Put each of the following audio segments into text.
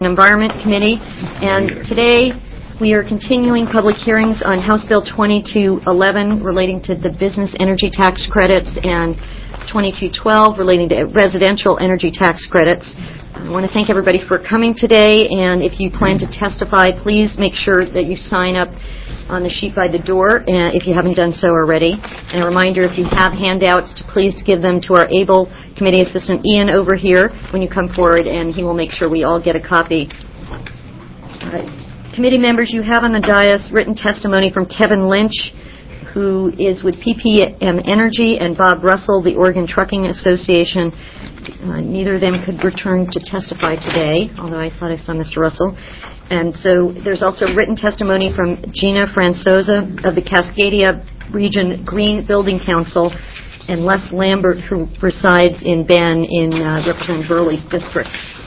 Environment Committee, and today we are continuing public hearings on House Bill 2211 relating to the business energy tax credits and 2212 relating to residential energy tax credits. I want to thank everybody for coming today, and if you plan to testify, please make sure that you sign up on the sheet by the door if you haven't done so already. And a reminder, if you have handouts, to please give them to our ABLE Committee Assistant Ian over here when you come forward, and he will make sure we all get a copy. Committee members, you have on the dais written testimony from Kevin Lynch, who is with PPM Energy, and Bob Russell, the Oregon Trucking Association. Neither of them could return to testify today, although I thought I saw Mr. Russell. And so there's also written testimony from Gina Francosa of the Cascadia Region Green Building Council, and Les Lambert, who resides in Bend representing Burley's district.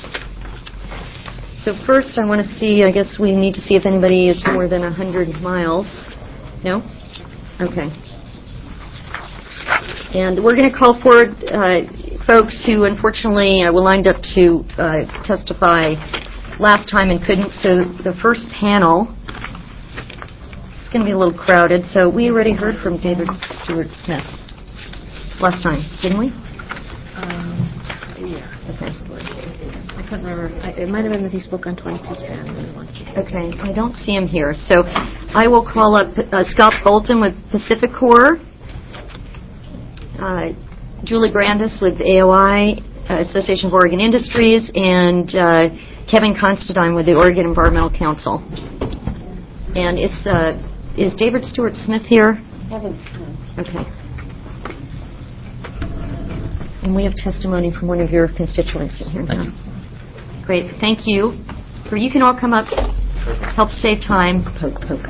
So first I want to see, I guess we need to see if anybody is more than 100 miles. No? Okay. And we're going to call forward folks who unfortunately were lined up to testify last time and couldn't. So the first panel is going to be a little crowded. So we already heard from David Stewart Smith last time, didn't we? Yeah. Okay. I couldn't remember. It might have been that he spoke on 2210. Okay. I don't see him here. So I will call up Scott Bolton with Pacific Corps, Julie Brandis with AOI, Association of Oregon Industries, and Kevin Constantine with the Oregon Environmental Council. And is David Stewart Smith here? Kevin Smith. Okay. And we have testimony from one of your constituents in here now. Great. Thank you. You can all come up. Help save time. Poke.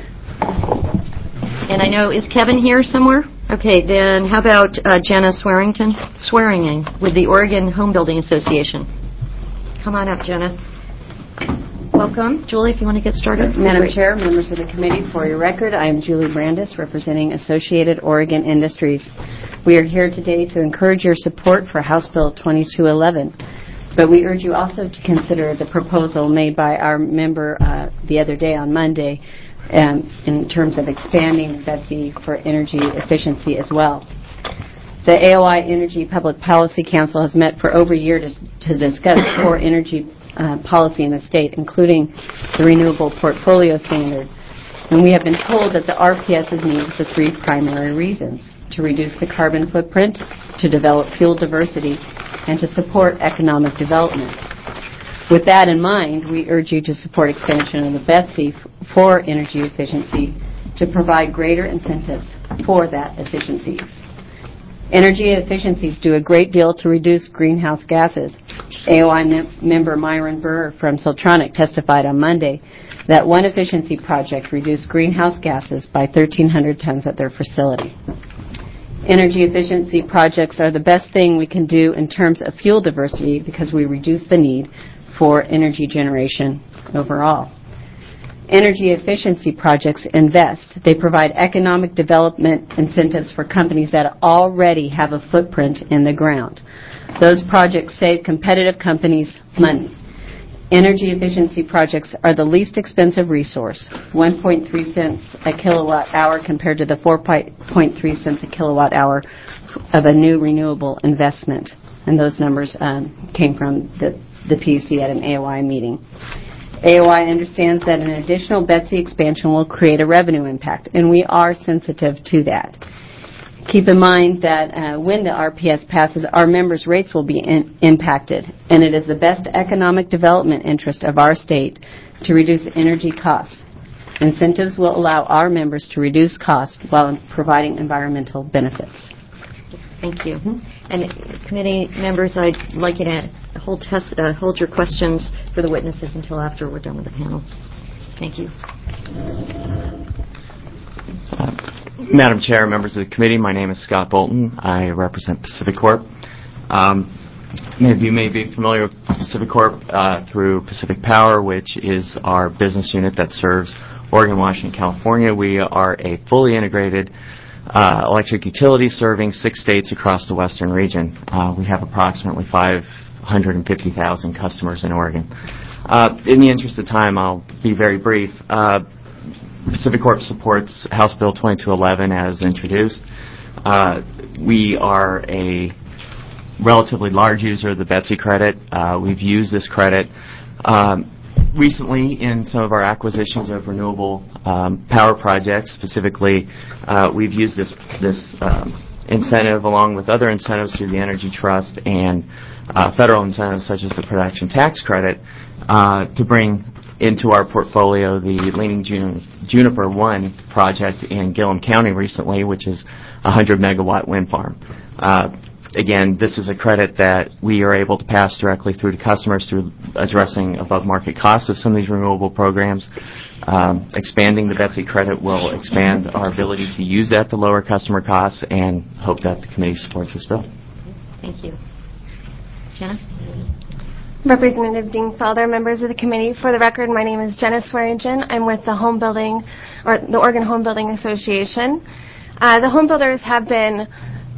And I know, is Kevin here somewhere? Okay, then how about Jenna Swearingen with the Oregon Home Building Association? Come on up, Jenna. Welcome. Julie, if you want to get started. Madam Chair, members of the committee, for your record, I am Julie Brandis, representing Associated Oregon Industries. We are here today to encourage your support for House Bill 2211, but we urge you also to consider the proposal made by our member the other day on Monday in terms of expanding BETC for energy efficiency as well. The AOI Energy Public Policy Council has met for over a year to discuss core energy policy in the state, including the Renewable Portfolio Standard. And we have been told that the RPS is needed for three primary reasons: to reduce the carbon footprint, to develop fuel diversity, and to support economic development. With that in mind, we urge you to support expansion of the BETC for energy efficiency to provide greater incentives for that efficiencies. Energy efficiencies do a great deal to reduce greenhouse gases. AOI member Myron Burr from Siltronic testified on Monday that one efficiency project reduced greenhouse gases by 1,300 tons at their facility. Energy efficiency projects are the best thing we can do in terms of fuel diversity because we reduce the need for energy generation overall. Energy efficiency projects invest. They provide economic development incentives for companies that already have a footprint in the ground. Those projects save competitive companies money. Energy efficiency projects are the least expensive resource, 1.3 cents a kilowatt hour compared to the 4.3 cents a kilowatt hour of a new renewable investment. And those numbers came from the PUC at an AOI meeting. AOI understands that an additional BETC expansion will create a revenue impact, and we are sensitive to that. Keep in mind that when the RPS passes, our members' rates will be impacted, and it is the best economic development interest of our state to reduce energy costs. Incentives will allow our members to reduce costs while providing environmental benefits. Thank you. And committee members, I'd like you to hold your questions for the witnesses until after we're done with the panel. Thank you. Madam Chair, members of the committee, my name is Scott Bolton. I represent Pacific Corp. Many of you may be familiar with Pacific Corp through Pacific Power, which is our business unit that serves Oregon, Washington, California. We are a fully integrated electric utility serving 6 states across the western region. We have approximately 550,000 customers in Oregon. In the interest of time, I'll be very brief. Pacific Corp supports House Bill 2211 as introduced. We are a relatively large user of the Betsy credit. We've used this credit recently in some of our acquisitions of renewable power projects. Specifically, we've used this incentive along with other incentives through the Energy Trust and federal incentives such as the production tax credit to bring into our portfolio the Leaning Juniper 1 project in Gillum County recently, which is a 100-megawatt wind farm. Again, this is a credit that we are able to pass directly through to customers through addressing above-market costs of some of these renewable programs. Expanding the Betsy credit will expand our ability to use that to lower customer costs, and hope that the committee supports this bill. Thank you. Jenna? Representative Dingfelder, members of the committee. For the record, my name is Jenna Swearingen. I'm with the the Oregon Home Building Association. The home builders have been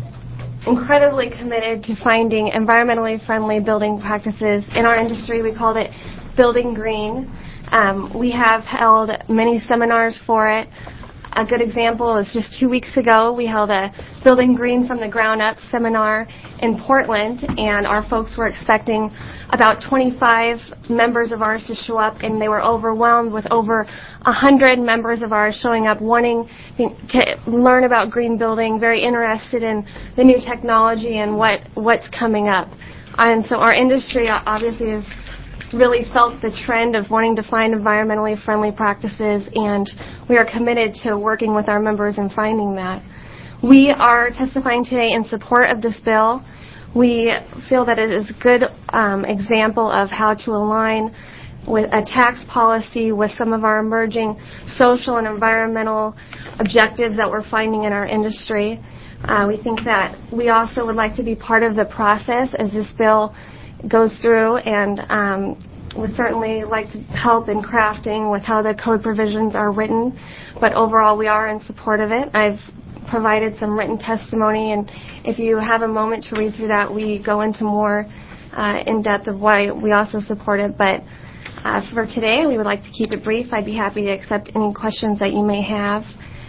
incredibly committed to finding environmentally friendly building practices. In our industry, we called it Building Green. We have held many seminars for it. A good example is just 2 weeks ago, we held a Building Green from the Ground Up seminar in Portland, and our folks were expecting about 25 members of ours to show up, and they were overwhelmed with over 100 members of ours showing up wanting to learn about green building, very interested in the new technology and what's coming up. And so our industry obviously has really felt the trend of wanting to find environmentally friendly practices, and we are committed to working with our members in finding that. We are testifying today in support of this bill. We feel that it is a good example of how to align with a tax policy with some of our emerging social and environmental objectives that we're finding in our industry. We think that we also would like to be part of the process as this bill goes through, and would certainly like to help in crafting with how the code provisions are written. But overall, we are in support of it. I've provided some written testimony, and if you have a moment to read through that, we go into more in depth of why we also support it. But for today, we would like to keep it brief. I'd be happy to accept any questions that you may have.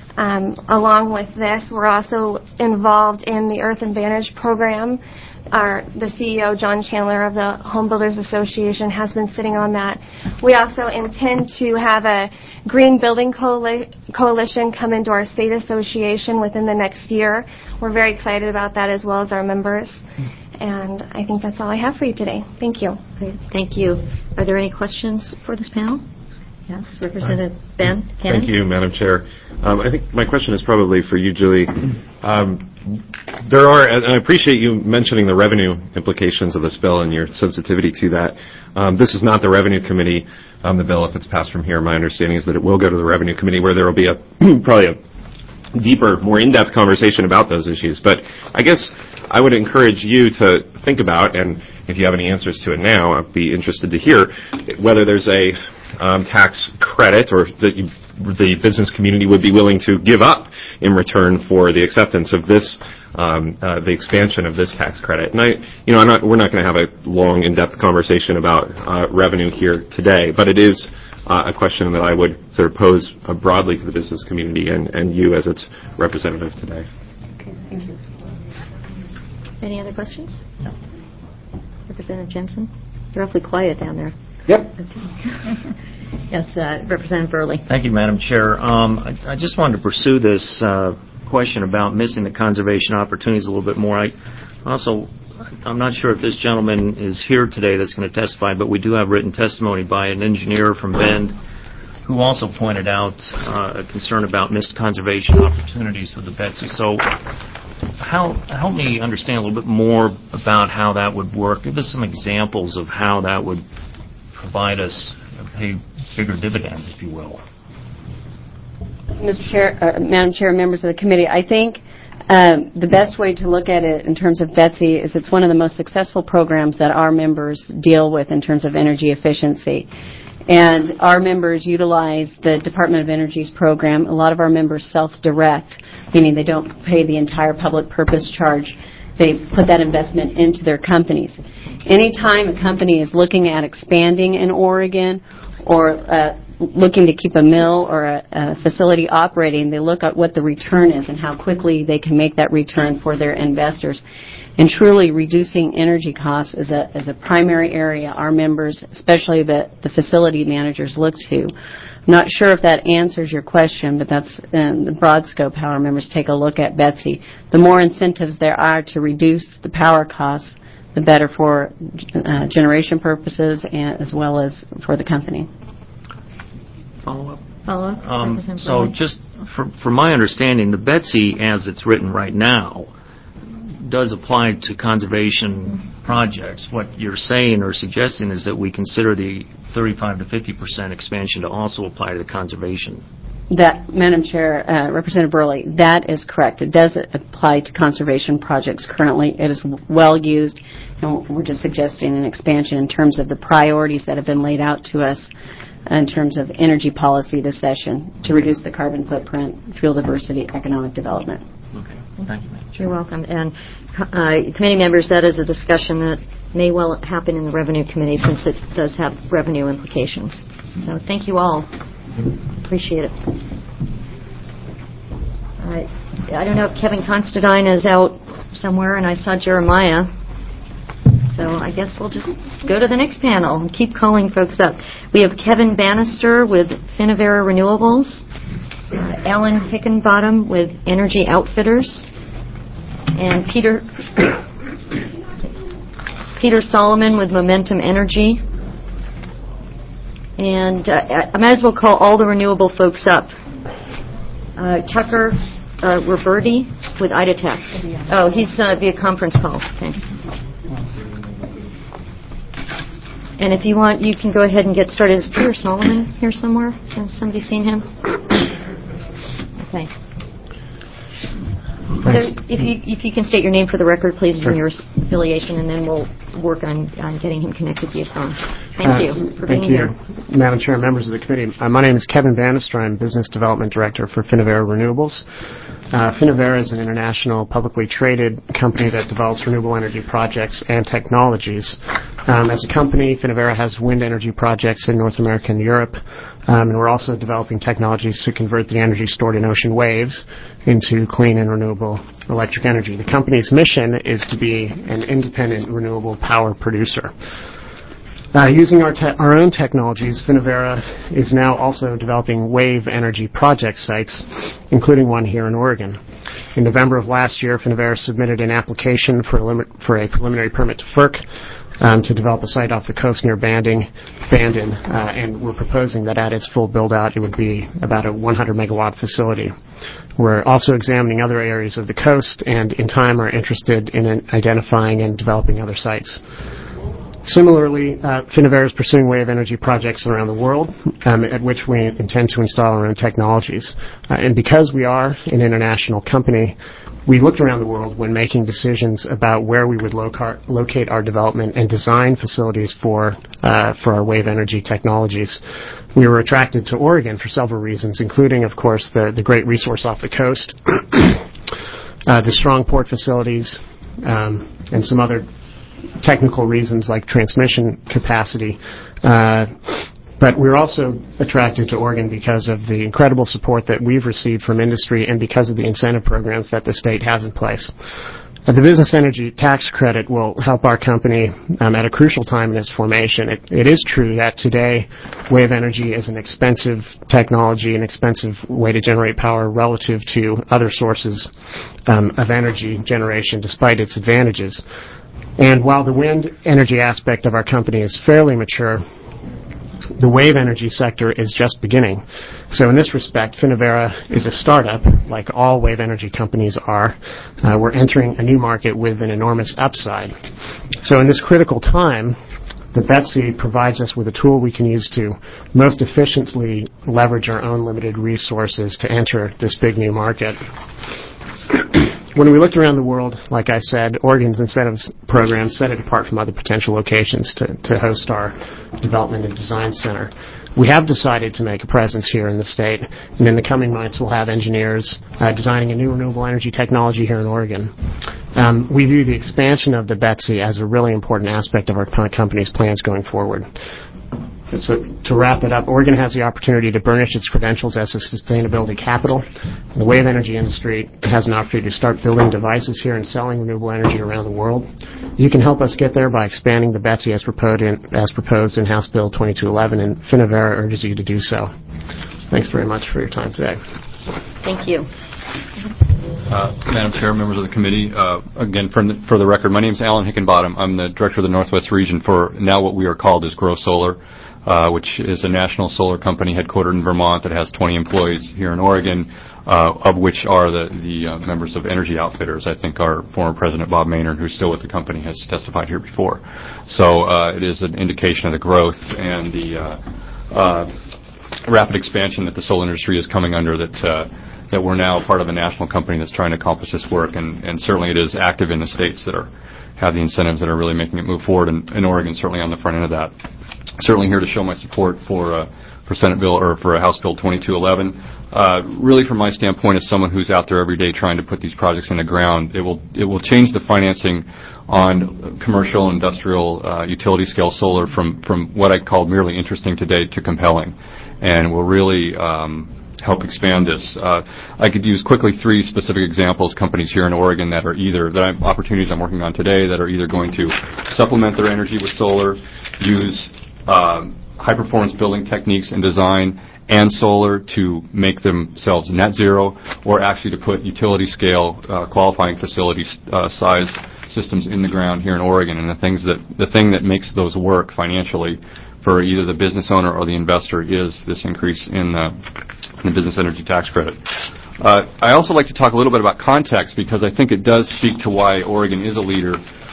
Along with this, we're also involved in the Earth Advantage program. The CEO, John Chandler of the Home Builders Association, has been sitting on that. We also intend to have a Green Building Coalition come into our state association within the next year. We're very excited about that, as well as our members. And I think that's all I have for you today. Thank you. Great. Thank you. Are there any questions for this panel? Yes, Representative Ben Hannon. Thank you, Madam Chair. I think my question is probably for you, Julie. And I appreciate you mentioning the revenue implications of this bill and your sensitivity to that. This is not the Revenue Committee, the bill, if it's passed from here. My understanding is that it will go to the Revenue Committee, where there will be probably a deeper, more in-depth conversation about those issues. But I guess I would encourage you to think about, and if you have any answers to it now, I'd be interested to hear, whether there's a tax credit or that the business community would be willing to give up in return for the acceptance of this, the expansion of this tax credit. And we're not going to have a long, in-depth conversation about revenue here today, but it is a question that I would sort of pose broadly to the business community and you as its representative today. Okay, thank you. Any other questions? No. Representative Jensen? You're awfully quiet down there. Yep. Okay. Yes, Representative Burley. Thank you, Madam Chair. I just wanted to pursue this question about missing the conservation opportunities a little bit more. I'm not sure if this gentleman is here today that's going to testify, but we do have written testimony by an engineer from Bend who also pointed out a concern about missed conservation opportunities with the Betsy. So help me understand a little bit more about how that would work. Give us some examples of how that would provide us pay bigger dividends, if you will. Mr. Chair, Madam Chair, members of the committee, I think the best way to look at it in terms of Betsy is it's one of the most successful programs that our members deal with in terms of energy efficiency. And our members utilize the Department of Energy's program. A lot of our members self-direct, meaning they don't pay the entire public purpose charge. they put that investment into their companies. Anytime a company is looking at expanding in Oregon or looking to keep a mill or a facility operating, they look at what the return is and how quickly they can make that return for their investors. And truly reducing energy costs is a primary area our members, especially the facility managers, look to. I'm not sure if that answers your question, but that's in the broad scope how our members take a look at Betsy. The more incentives there are to reduce the power costs, the better for generation purposes and as well as for the company. Follow-up? Follow-up? Representative So Burley? just for my understanding, the Betsy, as it's written right now, does apply to conservation projects. What you're saying or suggesting is that we consider the 35 to 50% expansion to also apply to the conservation. That, Madam Chair, Representative Burley, that is correct. It does apply to conservation projects currently. It is well used, and we're just suggesting an expansion in terms of the priorities that have been laid out to us in terms of energy policy this session to reduce the carbon footprint, fuel diversity, economic development. Okay. Thank you, Madam Chair. You're welcome. And committee members, that is a discussion that may well happen in the Revenue Committee since it does have revenue implications. So thank you all. Appreciate it. I don't know if Kevin Constantine is out somewhere, and I saw Jeremiah. So I guess we'll just go to the next panel and keep calling folks up. We have Kevin Bannister with Finovera Renewables, Alan Hickenbottom with Energy Outfitters, and Peter Solomon with Momentum Energy. And I might as well call all the renewable folks up. Tucker Roberti with Idatech. Oh, he's via conference call. Okay. And if you want, you can go ahead and get started. Is Peter Solomon here somewhere? Has somebody seen him? Okay. So if you can state your name for the record, please, and your affiliation, and then we'll work on getting him connected via phone. Thank you for being here. Thank you, Madam Chair, members of the committee. My name is Kevin Bannister. I'm Business Development Director for Finovera Renewables. Finovera is an international publicly traded company that develops renewable energy projects and technologies. As a company, Finovera has wind energy projects in North America and Europe, and we're also developing technologies to convert the energy stored in ocean waves into clean and renewable electric energy. The company's mission is to be an independent renewable power producer. Using our own technologies, Finovera is now also developing wave energy project sites, including one here in Oregon. In November of last year, Finovera submitted an application for a preliminary permit to FERC to develop a site off the coast near Bandon, and we're proposing that at its full build-out, it would be about a 100-megawatt facility. We're also examining other areas of the coast, and in time are interested in identifying and developing other sites. Similarly, Finovera is pursuing wave energy projects around the world, at which we intend to install our own technologies. And because we are an international company, we looked around the world when making decisions about where we would locate our development and design facilities for our wave energy technologies. We were attracted to Oregon for several reasons, including, of course, the great resource off the coast, the strong port facilities, and some other technical reasons like transmission capacity. But we're also attracted to Oregon because of the incredible support that we've received from industry and because of the incentive programs that the state has in place. The Business Energy Tax Credit will help our company at a crucial time in its formation. It is true that today wave energy is an expensive technology, an expensive way to generate power relative to other sources of energy generation, despite its advantages. And while the wind energy aspect of our company is fairly mature, the wave energy sector is just beginning. So in this respect, Finovera is a startup, like all wave energy companies are. We're entering a new market with an enormous upside. So in this critical time, the Betsy provides us with a tool we can use to most efficiently leverage our own limited resources to enter this big new market. When we looked around the world, like I said, Oregon's incentives program set it apart from other potential locations to host our development and design center. We have decided to make a presence here in the state, and in the coming months we'll have engineers designing a new renewable energy technology here in Oregon. We view the expansion of the BETC as a really important aspect of our company's plans going forward. So to wrap it up, Oregon has the opportunity to burnish its credentials as a sustainability capital. The wave energy industry has an opportunity to start building devices here and selling renewable energy around the world. You can help us get there by expanding the BETC as proposed in House Bill 2211, and Finovera urges you to do so. Thanks very much for your time today. Thank you. Madam Chair, members of the committee, again, for the record, my name is Alan Hickenbottom. I'm the director of the Northwest Region for now what we are called is Grow Solar, which is a national solar company headquartered in Vermont that has 20 employees here in Oregon, of which are the members of Energy Outfitters. I think our former president, Bob Maynard, who's still with the company, has testified here before. So it is an indication of the growth and the rapid expansion that the solar industry is coming under, that we're now part of a national company that's trying to accomplish this work, and certainly it is active in the states that have the incentives that are really making it move forward, and Oregon certainly on the front end of that. Certainly here to show my support for Senate Bill or for House Bill 2211. Really, from my standpoint, as someone who's out there every day trying to put these projects in the ground, it will change the financing on commercial, industrial, utility scale solar from what I call merely interesting today to compelling, and will really help expand this. I could use quickly 3 specific examples, companies here in Oregon that are opportunities I'm working on today that are either going to supplement their energy with solar, use high-performance building techniques and design and solar to make themselves net zero, or actually to put utility-scale qualifying facility size systems in the ground here in Oregon. And the thing that makes those work financially for either the business owner or the investor is this increase in the business energy tax credit. I also like to talk a little bit about context, because I think it does speak to why Oregon is a leader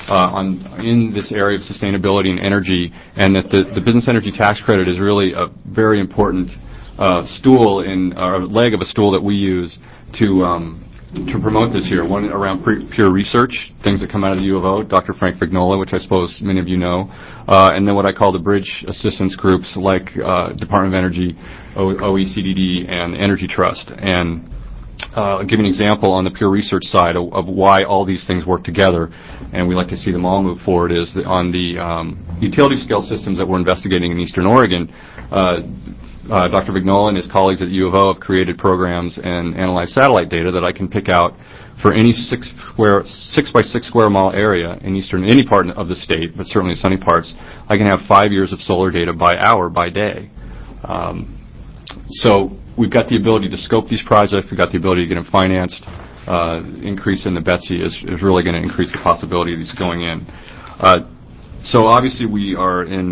in this area of sustainability and energy, and that the business energy tax credit is really a very important stool or leg of a stool that we use to promote this here. One around pure research, things that come out of the U of O, Dr. Frank Vignola, which I suppose many of you know, and then what I call the bridge assistance groups like Department of Energy, OECDD, and Energy Trust. And I'll give you an example on the pure research side of why all these things work together, and we like to see them all move forward, is that on the utility scale systems that we're investigating in Eastern Oregon, Dr. Vignola and his colleagues at the U of O have created programs and analyzed satellite data that I can pick out for any 6 by 6 square mile area in any part of the state, but certainly sunny parts. I can have 5 years of solar data by hour, by day. So we've got the ability to scope these projects. We've got the ability to get them financed. Increase in the BETC is really going to increase the possibility of these going in. So obviously we are in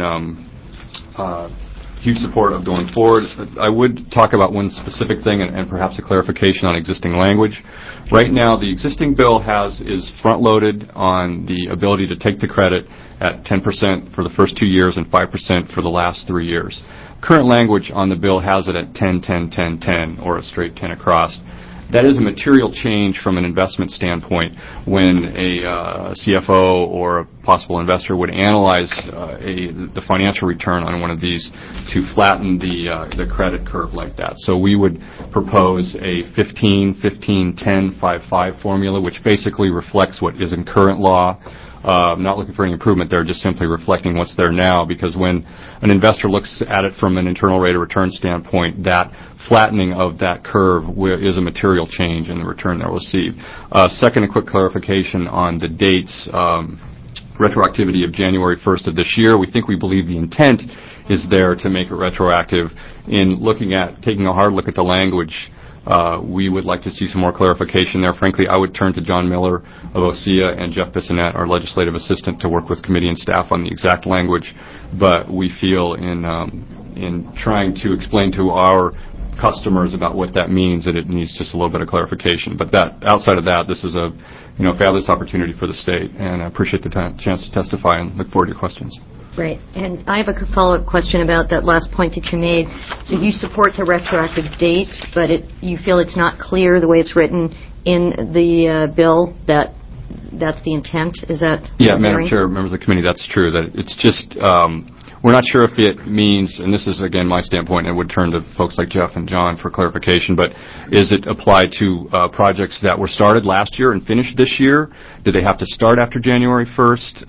huge support of going forward. I would talk about one specific thing and perhaps a clarification on existing language. Right now, the existing bill is front-loaded on the ability to take the credit at 10% for the first 2 years and 5% for the last 3 years. Current language on the bill has it at 10, 10, 10, 10, or a straight 10 across. That is a material change from an investment standpoint when a CFO or a possible investor would analyze the financial return on one of these to flatten the credit curve like that. So we would propose a 15, 15, 10, 5, 5 formula, which basically reflects what is in current law. I'm not looking for any improvement there, just simply reflecting what's there now, because when an investor looks at it from an internal rate of return standpoint, that flattening of that curve is a material change in the return they'll receive. Second, a quick clarification on the dates. Retroactivity of January 1st of this year. We believe the intent is there to make it retroactive. In taking a hard look at the language, we would like to see some more clarification there. Frankly, I would turn to John Miller of OSEA and Jeff Bissonette, our legislative assistant, to work with committee and staff on the exact language. But we feel in trying to explain to our customers about what that means that it needs just a little bit of clarification. But outside of that, this is a fabulous opportunity for the state, and I appreciate the chance to testify and look forward to your questions. Right. And I have a follow-up question about that last point that you made. So you support the retroactive date, but you feel it's not clear the way it's written in the bill that that's the intent? Is that? Yeah, Madam Chair, members of the committee, that's true. That it's just we're not sure if it means, and this is again my standpoint, and would turn to folks like Jeff and John for clarification, but is it applied to projects that were started last year and finished this year? Do they have to start after January 1st?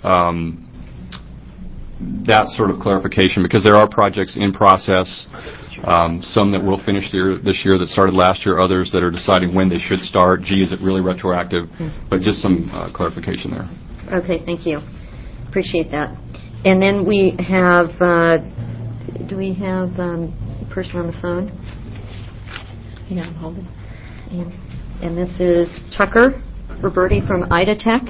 That sort of clarification, because there are projects in process, some that will finish this year that started last year, others that are deciding when they should start. Gee, is it really retroactive? But just some clarification there. Okay, thank you. Appreciate that. And then we have, do we have a person on the phone? Yeah, I'm holding. And this is Tucker Roberti from IDATech.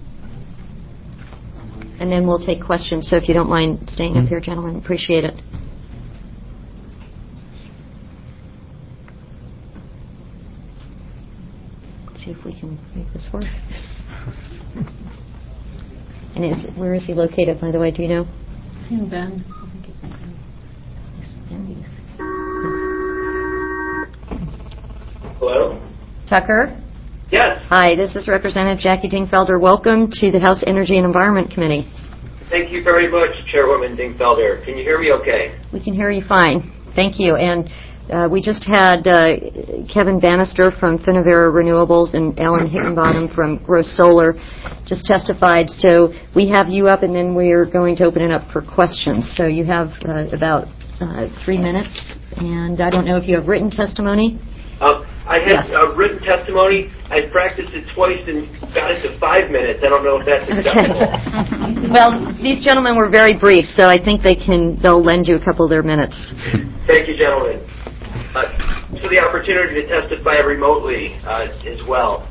And then we'll take questions. So if you don't mind staying up here, gentlemen, appreciate it. Let's see if we can make this work. And where is he located, by the way? Do you know? In Bend. I think he's in Hello? Tucker? Yes. Hi, this is Representative Jackie Dingfelder. Welcome to the House Energy and Environment Committee. Thank you very much, Chairwoman Dingfelder. Can you hear me okay? We can hear you fine. Thank you. And we just had Kevin Bannister from Finavera Renewables and Alan Hickenbottom from Gross Solar just testified. So we have you up, and then we're going to open it up for questions. So you have about 3 minutes. And I don't know if you have written testimony. I had written testimony. I practiced it twice and got it to 5 minutes. I don't know if that's acceptable. Okay. Well, these gentlemen were very brief, so I think they'll lend you a couple of their minutes. Thank you, gentlemen. For the opportunity to testify remotely as well.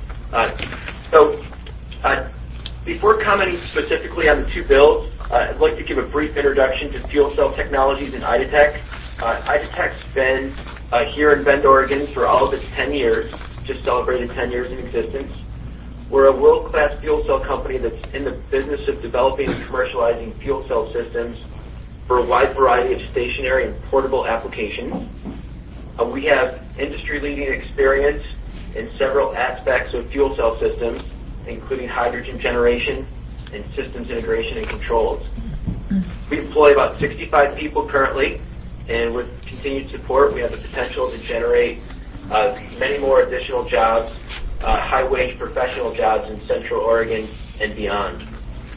Before commenting specifically on the two bills, I'd like to give a brief introduction to fuel cell technologies in IDATech. IDATech's been here in Bend, Oregon for all of its 10 years, just celebrated 10 years in existence. We're a world-class fuel cell company that's in the business of developing and commercializing fuel cell systems for a wide variety of stationary and portable applications. We have industry-leading experience in several aspects of fuel cell systems, including hydrogen generation and systems integration and controls. We employ about 65 people currently, and with continued support, we have the potential to generate many more additional jobs, high-wage professional jobs in Central Oregon and beyond.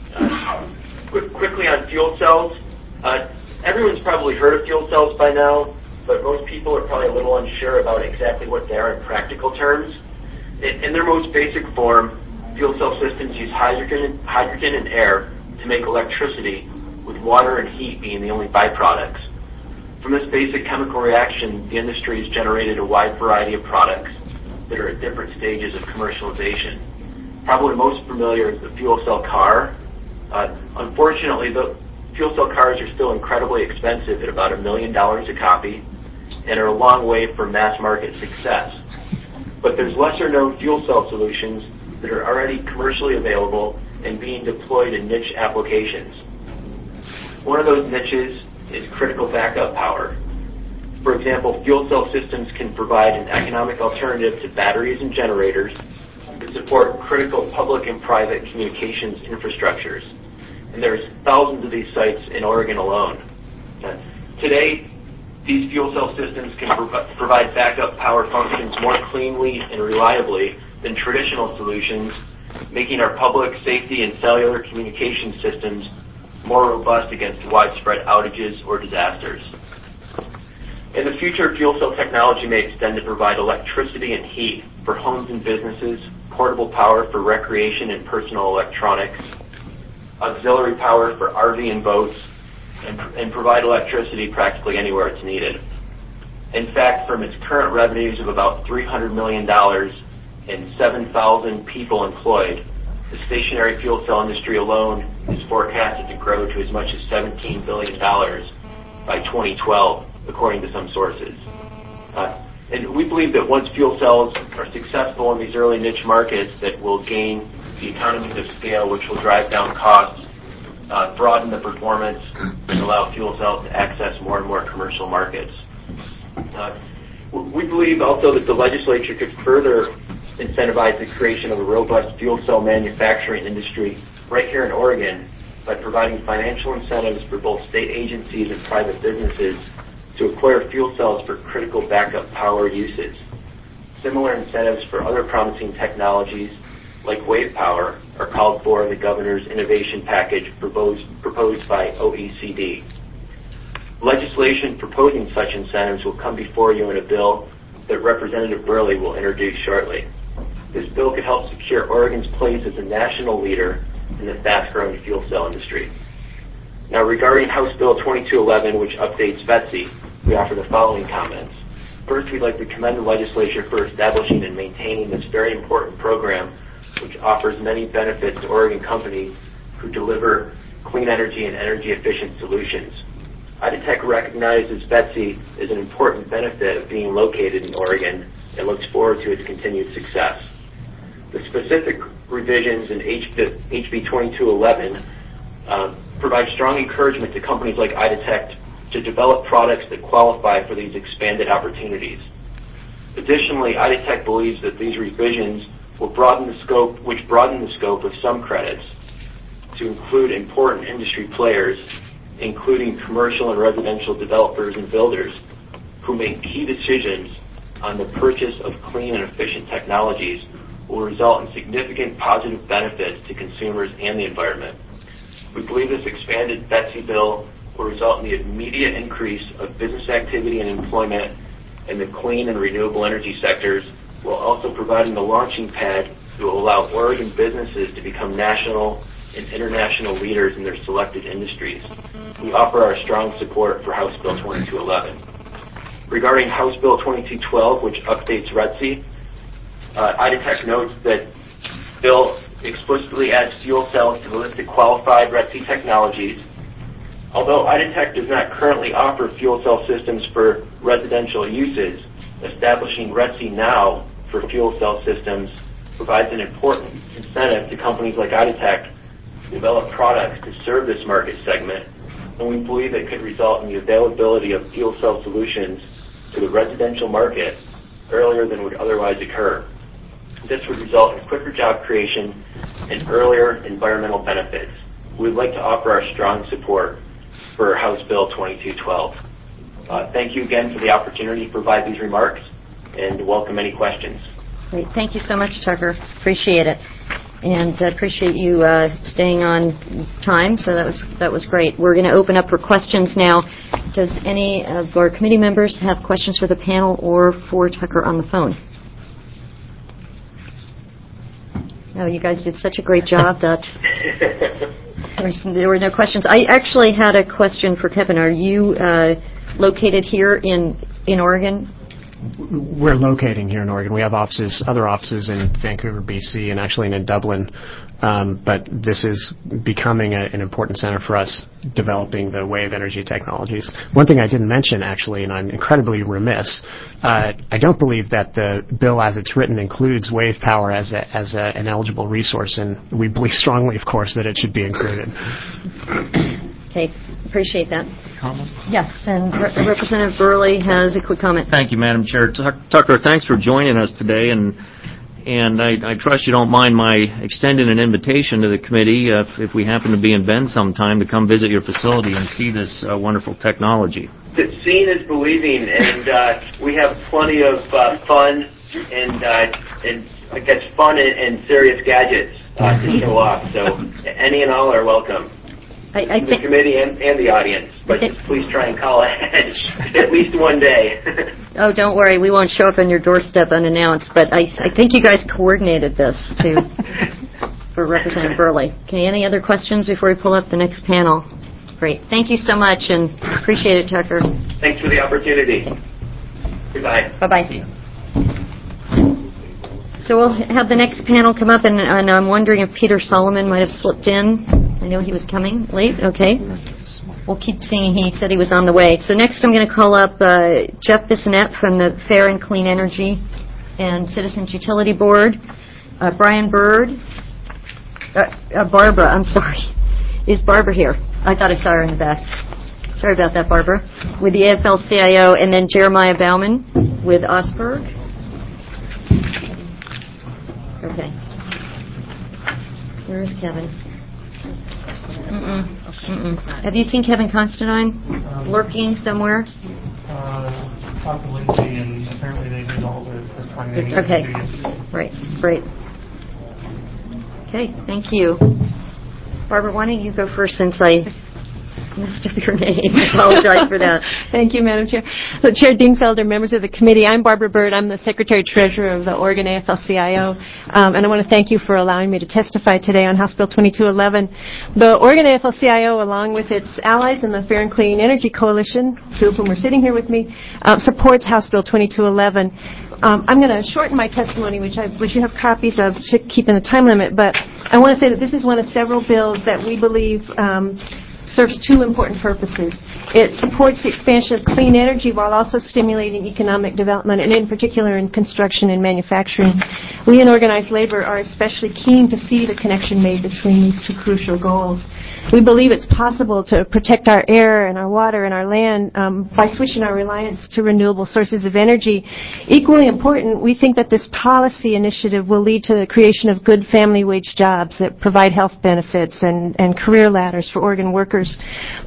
Quickly on fuel cells, everyone's probably heard of fuel cells by now, but most people are probably a little unsure about exactly what they are in practical terms. In their most basic form, fuel cell systems use hydrogen and air to make electricity, with water and heat being the only byproducts. From this basic chemical reaction, the industry has generated a wide variety of products that are at different stages of commercialization. Probably most familiar is the fuel cell car. Unfortunately, the fuel cell cars are still incredibly expensive at about $1 million a copy and are a long way from mass market success. But there's lesser known fuel cell solutions that are already commercially available and being deployed in niche applications. One of those niches is critical backup power. For example, fuel cell systems can provide an economic alternative to batteries and generators to support critical public and private communications infrastructures. And there's thousands of these sites in Oregon alone. Today, these fuel cell systems can provide backup power functions more cleanly and reliably than traditional solutions, making our public safety and cellular communication systems more robust against widespread outages or disasters. In the future, fuel cell technology may extend to provide electricity and heat for homes and businesses, portable power for recreation and personal electronics, auxiliary power for RV and boats, and provide electricity practically anywhere it's needed. In fact, from its current revenues of about $300 million and 7,000 people employed, the stationary fuel cell industry alone is forecasted to grow to as much as $17 billion by 2012, according to some sources. And we believe that once fuel cells are successful in these early niche markets, that will gain the economies of scale, which will drive down costs, broaden the performance, and allow fuel cells to access more and more commercial markets. We believe also that the legislature could further incentivize the creation of a robust fuel cell manufacturing industry right here in Oregon by providing financial incentives for both state agencies and private businesses to acquire fuel cells for critical backup power uses. Similar incentives for other promising technologies, like wave power, are called for in the Governor's Innovation Package proposed by OECD. Legislation proposing such incentives will come before you in a bill that Representative Burley will introduce shortly. This bill could help secure Oregon's place as a national leader in the fast-growing fuel cell industry. Now, regarding House Bill 2211, which updates VETSI, we offer the following comments. First, we'd like to commend the legislature for establishing and maintaining this very important program, which offers many benefits to Oregon companies who deliver clean energy and energy-efficient solutions. IDTech recognizes VETSI as an important benefit of being located in Oregon and looks forward to its continued success. The specific revisions in HB 2211 provide strong encouragement to companies like IDTech to develop products that qualify for these expanded opportunities. Additionally, IDTech believes that these revisions will broaden the scope of some credits to include important industry players, including commercial and residential developers and builders who make key decisions on the purchase of clean and efficient technologies will result in significant positive benefits to consumers and the environment. We believe this expanded VETSI bill will result in the immediate increase of business activity and employment in the clean and renewable energy sectors, while also providing the launching pad that will allow Oregon businesses to become national and international leaders in their selected industries. We offer our strong support for House Bill 2211. Regarding House Bill 2212, which updates RETSI, IDTech notes that bill explicitly adds fuel cells to the list of qualified RETSI technologies. Although IDTech does not currently offer fuel cell systems for residential uses, establishing RETSI now for fuel cell systems provides an important incentive to companies like IDTech to develop products to serve this market segment, and we believe it could result in the availability of fuel cell solutions to the residential market earlier than would otherwise occur. This would result in quicker job creation and earlier environmental benefits. We would like to offer our strong support for House Bill 2212. Thank you again for the opportunity to provide these remarks and welcome any questions. Great. Thank you so much, Tucker. Appreciate it. And appreciate you staying on time, so that was great. We're going to open up for questions now. Does any of our committee members have questions for the panel or for Tucker on the phone? No, you guys did such a great job that there were no questions. I actually had a question for Kevin. Are you located here in Oregon? We're locating here in Oregon. We have other offices in Vancouver, BC, and actually in Dublin. But this is becoming an important center for us, developing the wave energy technologies. One thing I didn't mention, actually, and I'm incredibly remiss, I don't believe that the bill as it's written includes wave power as an eligible resource, and we believe strongly, of course, that it should be included. Okay, appreciate that. Comment? Yes, and Representative Burley has a quick comment. Thank you, Madam Chair. Tucker, thanks for joining us today, and I trust you don't mind my extending an invitation to the committee if we happen to be in Bend sometime to come visit your facility and see this wonderful technology. Seeing is believing, and we have plenty of fun and I guess fun and serious gadgets to show off. So any and all are welcome. The committee and the audience, but please try and call ahead at least one day. Oh, don't worry, we won't show up on your doorstep unannounced, but I think you guys coordinated this for Representative Burley. Okay, any other questions before we pull up the next panel? Great, thank you so much, and appreciate it, Tucker. Thanks for the opportunity. Okay. Goodbye. Bye-bye. So we'll have the next panel come up, and I'm wondering if Peter Solomon might have slipped in. I know he was coming late. Okay. We'll keep seeing. He said he was on the way. So next I'm going to call up Jeff Bissonette from the Fair and Clean Energy and Citizens Utility Board. Brian Bird. Barbara, I'm sorry. Is Barbara here? I thought I saw her in the back. Sorry about that, Barbara. With the AFL-CIO, and then Jeremiah Bauman with Osberg. Okay. Where is Kevin? Have you seen Kevin Constantine lurking somewhere? Talked to Lindsay, and apparently they did all the funding. Okay. Right. Great. Okay. Thank you. Barbara, why don't you go first since I messed up your name. I apologize for that. Thank you, Madam Chair. So, Chair Dingfelder, members of the committee, I'm Barbara Bird. I'm the Secretary-Treasurer of the Oregon AFL-CIO, and I want to thank you for allowing me to testify today on House Bill 2211. The Oregon AFL-CIO, along with its allies in the Fair and Clean Energy Coalition, two of whom are sitting here with me, supports House Bill 2211. I'm going to shorten my testimony, which you have copies of, to keep in the time limit, but I want to say that this is one of several bills that we believe serves two important purposes. It supports the expansion of clean energy while also stimulating economic development, and in particular in construction and manufacturing. We in organized labor are especially keen to see the connection made between these two crucial goals. We believe it's possible to protect our air and our water and our land by switching our reliance to renewable sources of energy. Equally important, we think that this policy initiative will lead to the creation of good family wage jobs that provide health benefits and career ladders for Oregon workers.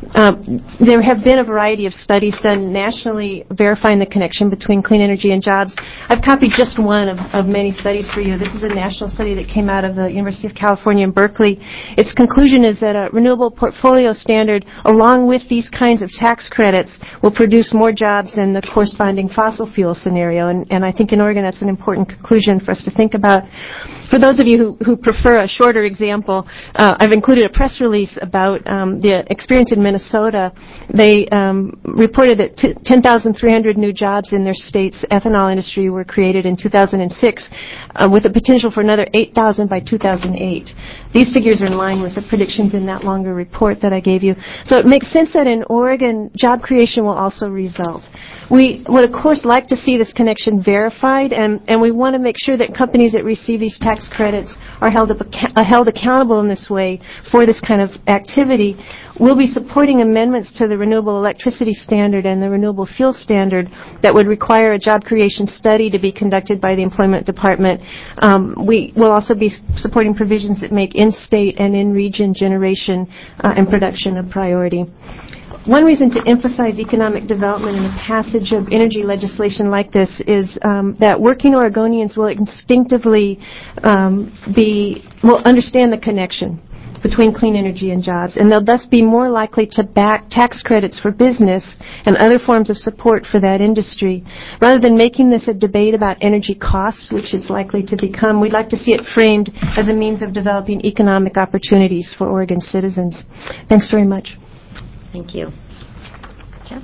There have been a variety of studies done nationally verifying the connection between clean energy and jobs. I've copied just one of many studies for you. This is a national study that came out of the University of California in Berkeley. Its conclusion is that a renewable portfolio standard, along with these kinds of tax credits, will produce more jobs than the corresponding fossil fuel scenario. And I think in Oregon that's an important conclusion for us to think about. For those of you who prefer a shorter example, I've included a press release about the experience in Minnesota. They reported that 10,300 new jobs in their state's ethanol industry were created in 2006, with a potential for another 8,000 by 2008. These figures are in line with the predictions in that longer report that I gave you. So it makes sense that in Oregon, job creation will also result. We would, of course, like to see this connection verified, and we want to make sure that companies that receive these tax credits are held accountable in this way for this kind of activity. We'll be supporting amendments to the Renewable Electricity Standard and the Renewable Fuel Standard that would require a job creation study to be conducted by the Employment Department. We will also be supporting provisions that make in-state and in-region generation and production a priority. One reason to emphasize economic development in the passage of energy legislation like this is that working Oregonians will instinctively will understand the connection between clean energy and jobs, and they'll thus be more likely to back tax credits for business and other forms of support for that industry. Rather than making this a debate about energy costs, which it's likely to become, we'd like to see it framed as a means of developing economic opportunities for Oregon citizens. Thanks very much. Thank you. Jeff?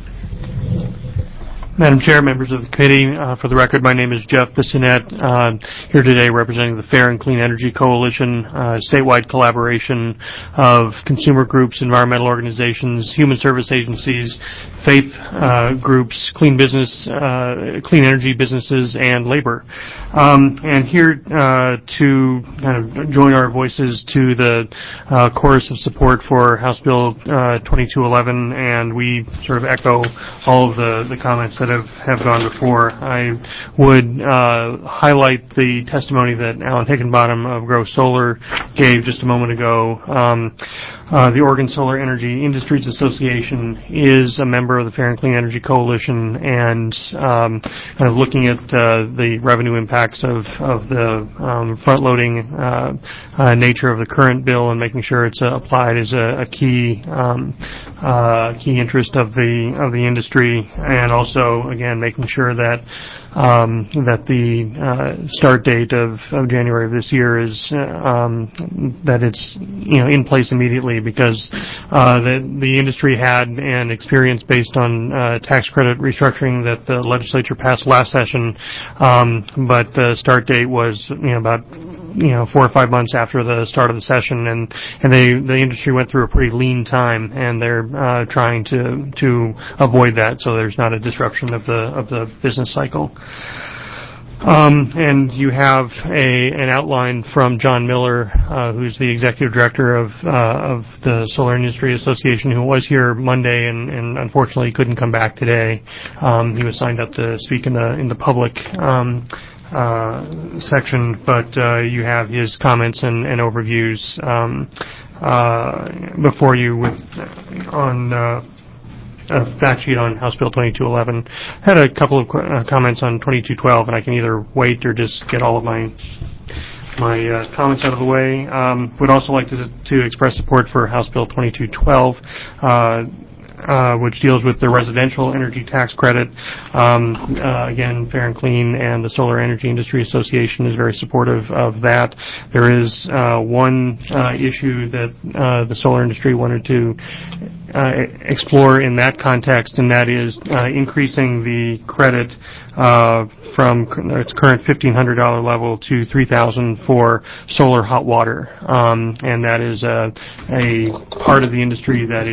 Madam Chair, members of the committee, for the record, my name is Jeff Bissonette, here today representing the Fair and Clean Energy Coalition, statewide collaboration of consumer groups, environmental organizations, human service agencies, faith groups, clean energy businesses, and labor. And here to kind of join our voices to the chorus of support for House Bill 2211, and we sort of echo all of the comments that have gone before. I would highlight the testimony that Alan Hickenbottom of Grow Solar gave just a moment ago. The Oregon Solar Energy Industries Association is a member of the Fair and Clean Energy Coalition, and kind of looking at the revenue impacts of the front-loading nature of the current bill and making sure it's applied is a key interest of the industry, and also again making sure that the start date of January of this year is that it's in place immediately, because the industry had an experience based on tax credit restructuring that the legislature passed last session, but the start date was about 4 or 5 months after the start of the session, and the industry went through a pretty lean time, and they're trying to avoid that so there's not a disruption of the business cycle. And you have an outline from John Miller, who's the executive director of the Solar Industry Association, who was here Monday and unfortunately couldn't come back today. He was signed up to speak in the public section, but you have his comments and overviews before you with on a fact sheet on House Bill 2211. Had a couple of comments on 2212, and I can either wait or just get all of my comments out of the way. Would also like to express support for House Bill 2212, which deals with the residential energy tax credit. Again, Fair and Clean and the Solar Energy Industry Association is very supportive of that. There is one issue that the solar industry wanted to explore in that context, and that is increasing the credit from its current $1,500 level to $3,000 for solar hot water, and that is a part of the industry that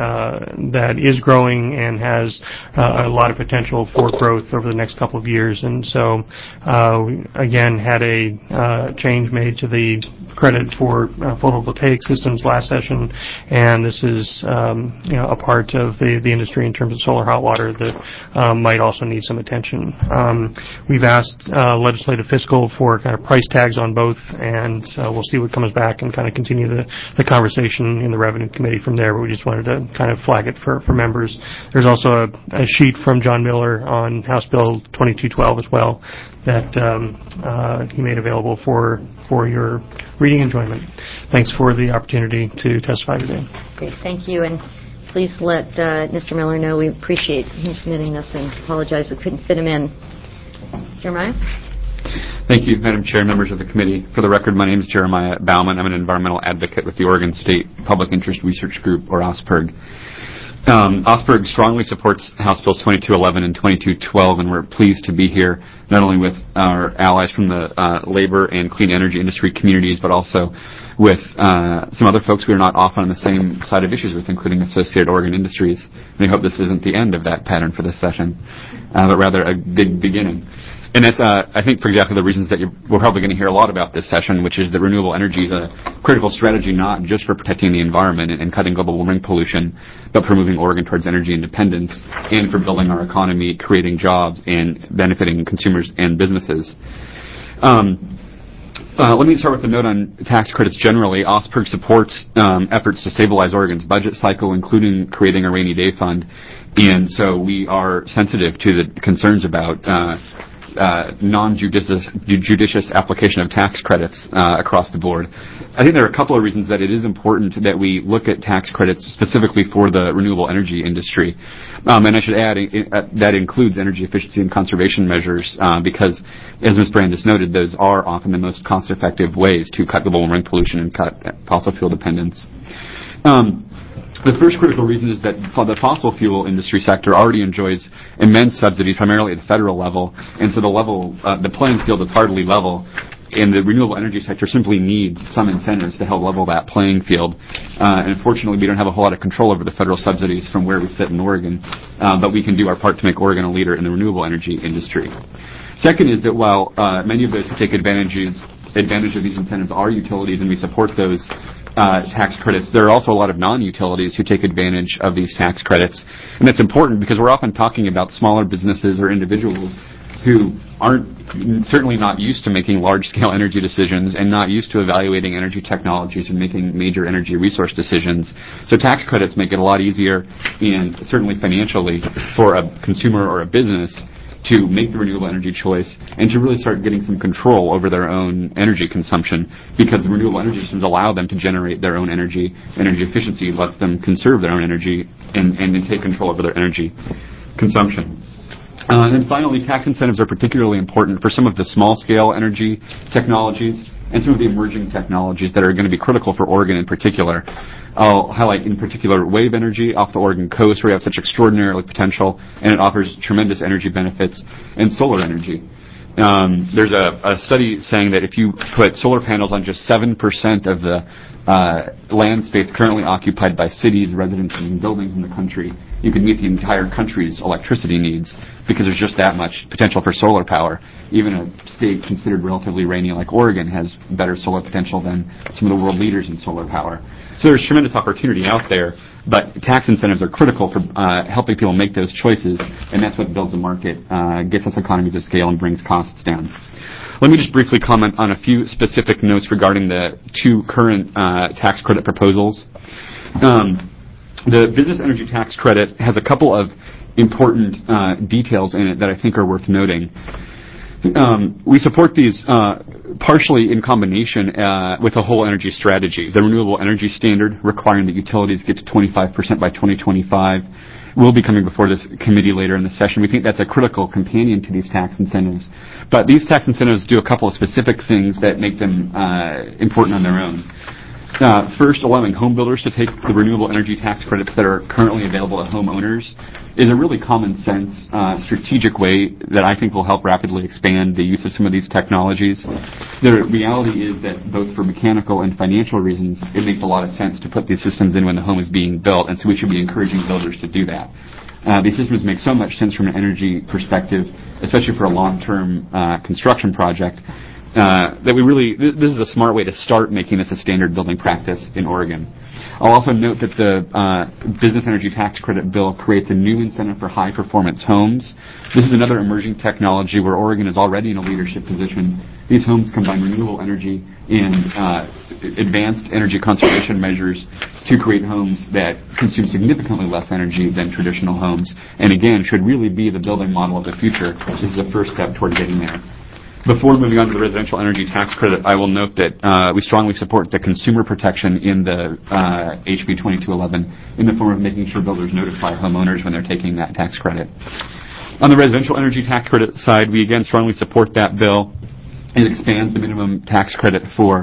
is growing and has a lot of potential for growth over the next couple of years. And so, again, had a change made to the credit for photovoltaic systems last session, and this is a part of the industry in terms of solar hot water that might also need some attention. We've asked legislative fiscal for kind of price tags on both, and we'll see what comes back and kind of continue the conversation in the Revenue Committee from there, but we just wanted to kind of flag it for members. There's also a sheet from John Miller on House Bill 2212 as well that he made available for your reading enjoyment. Thanks for the opportunity to testify today. Great, thank you, and please let Mr. Miller know we appreciate him submitting this and apologize we couldn't fit him in. Jeremiah? Thank you, Madam Chair, members of the committee. For the record, my name is Jeremiah Bauman. I'm an environmental advocate with the Oregon State Public Interest Research Group, or OSPIRG. OSPIRG strongly supports House Bills 2211 and 2212, and we're pleased to be here not only with our allies from the labor and clean energy industry communities, but also with some other folks we are not often on the same side of issues with, including Associated Oregon Industries. And we hope this isn't the end of that pattern for this session, but rather a big beginning. And that's, I think, for exactly the reasons that we're probably going to hear a lot about this session, which is that renewable energy is a critical strategy not just for protecting the environment and cutting global warming pollution, but for moving Oregon towards energy independence and for building our economy, creating jobs, and benefiting consumers and businesses. Let me start with a note on tax credits generally. OSPIRG supports efforts to stabilize Oregon's budget cycle, including creating a rainy day fund. And so we are sensitive to the concerns about non-judicious application of tax credits across the board. I think there are a couple of reasons that it is important that we look at tax credits specifically for the renewable energy industry. And I should add, that includes energy efficiency and conservation measures because, as Ms. Brandis noted, those are often the most cost-effective ways to cut global warming pollution and cut fossil fuel dependence. The first critical reason is that the fossil fuel industry sector already enjoys immense subsidies, primarily at the federal level, and so the playing field is hardly level, and the renewable energy sector simply needs some incentives to help level that playing field. And unfortunately, we don't have a whole lot of control over the federal subsidies from where we sit in Oregon, but we can do our part to make Oregon a leader in the renewable energy industry. Second is that while many of those who take advantage of these incentives are utilities, and we support those tax credits, there are also a lot of non-utilities who take advantage of these tax credits. And that's important because we're often talking about smaller businesses or individuals who aren't certainly not used to making large-scale energy decisions and not used to evaluating energy technologies and making major energy resource decisions. So tax credits make it a lot easier and certainly financially for a consumer or a business to make the renewable energy choice and to really start getting some control over their own energy consumption, because the renewable energy systems allow them to generate their own energy. Energy efficiency lets them conserve their own energy and take control over their energy consumption. And then finally, tax incentives are particularly important for some of the small-scale energy technologies and some of the emerging technologies that are going to be critical for Oregon in particular. I'll highlight in particular wave energy off the Oregon coast, where we have such extraordinary potential, and it offers tremendous energy benefits, and solar energy. There's a study saying that if you put solar panels on just 7% of the land space currently occupied by cities, residences, and buildings in the country, you could meet the entire country's electricity needs, because there's just that much potential for solar power. Even a state considered relatively rainy like Oregon has better solar potential than some of the world leaders in solar power. So there's tremendous opportunity out there. But tax incentives are critical for helping people make those choices, and that's what builds a market, gets us economies of scale, and brings costs down. Let me just briefly comment on a few specific notes regarding the two current tax credit proposals. The business energy tax credit has a couple of important details in it that I think are worth noting. We support these partially in combination with a whole energy strategy. The Renewable Energy Standard, requiring that utilities get to 25% by 2025, will be coming before this committee later in the session. We think that's a critical companion to these tax incentives. But these tax incentives do a couple of specific things that make them important on their own. First, allowing home builders to take the renewable energy tax credits that are currently available to homeowners is a really common sense, strategic way that I think will help rapidly expand the use of some of these technologies. The reality is that both for mechanical and financial reasons, it makes a lot of sense to put these systems in when the home is being built, and so we should be encouraging builders to do that. These systems make so much sense from an energy perspective, especially for a long-term construction project, that this is a smart way to start making this a standard building practice in Oregon. I'll also note that the business energy tax credit bill creates a new incentive for high-performance homes. This is another emerging technology where Oregon is already in a leadership position. These homes combine renewable energy and advanced energy conservation measures to create homes that consume significantly less energy than traditional homes, and again, should really be the building model of the future. This is a first step toward getting there. Before moving on to the residential energy tax credit, I will note that we strongly support the consumer protection in the HB 2211 in the form of making sure builders notify homeowners when they're taking that tax credit. On the residential energy tax credit side, we again strongly support that bill. It expands the maximum tax credit for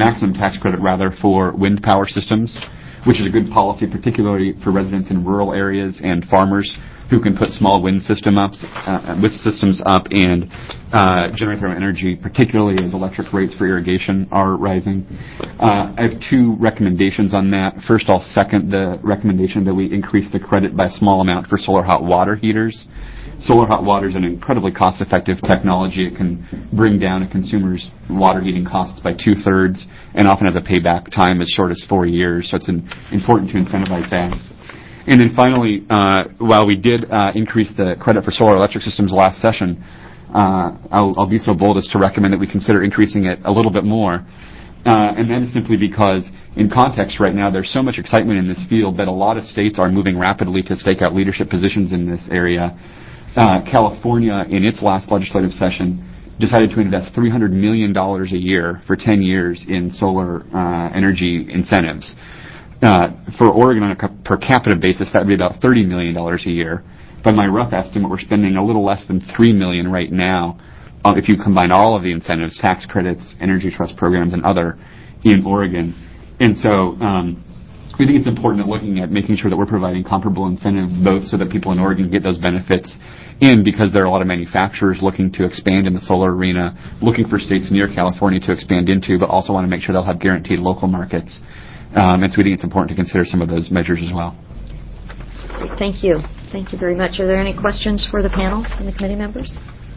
wind power systems, which is a good policy, particularly for residents in rural areas and farmers who can put small wind systems up and generate their own energy, particularly as electric rates for irrigation are rising. I have two recommendations on that. First, I'll second the recommendation that we increase the credit by a small amount for solar hot water heaters. Solar hot water is an incredibly cost-effective technology. It can bring down a consumer's water heating costs by 2/3 and often has a payback time as short as 4 years, so it's important to incentivize that. And then finally, while we did increase the credit for solar electric systems last session, I'll be so bold as to recommend that we consider increasing it a little bit more. And that is simply because, in context right now, there's so much excitement in this field that a lot of states are moving rapidly to stake out leadership positions in this area. California, in its last legislative session, decided to invest $300 million a year for 10 years in solar energy incentives. For Oregon, on a per capita basis, that would be about $30 million a year. By my rough estimate, we're spending a little less than $3 million right now if you combine all of the incentives, tax credits, energy trust programs, and other in Oregon. And so we think it's important that looking at making sure that we're providing comparable incentives, both so that people in Oregon get those benefits, and because there are a lot of manufacturers looking to expand in the solar arena, looking for states near California to expand into, but also want to make sure they'll have guaranteed local markets. And so we think it's important to consider some of those measures as well. Great. Thank you. Thank you very much. Are there any questions for the panel and the committee members?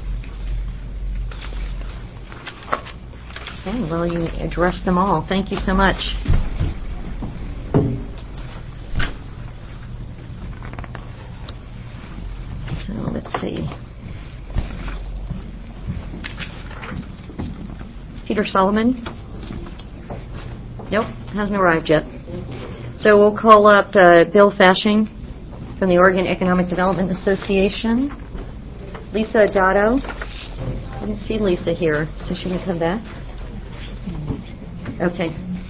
Okay, well, you addressed them all. Thank you so much. So let's see. Peter Solomon? Nope, hasn't arrived yet. So we'll call up Bill Fashing from the Oregon Economic Development Association. Lisa Dotto. I didn't see Lisa here, so she can come back. Okay.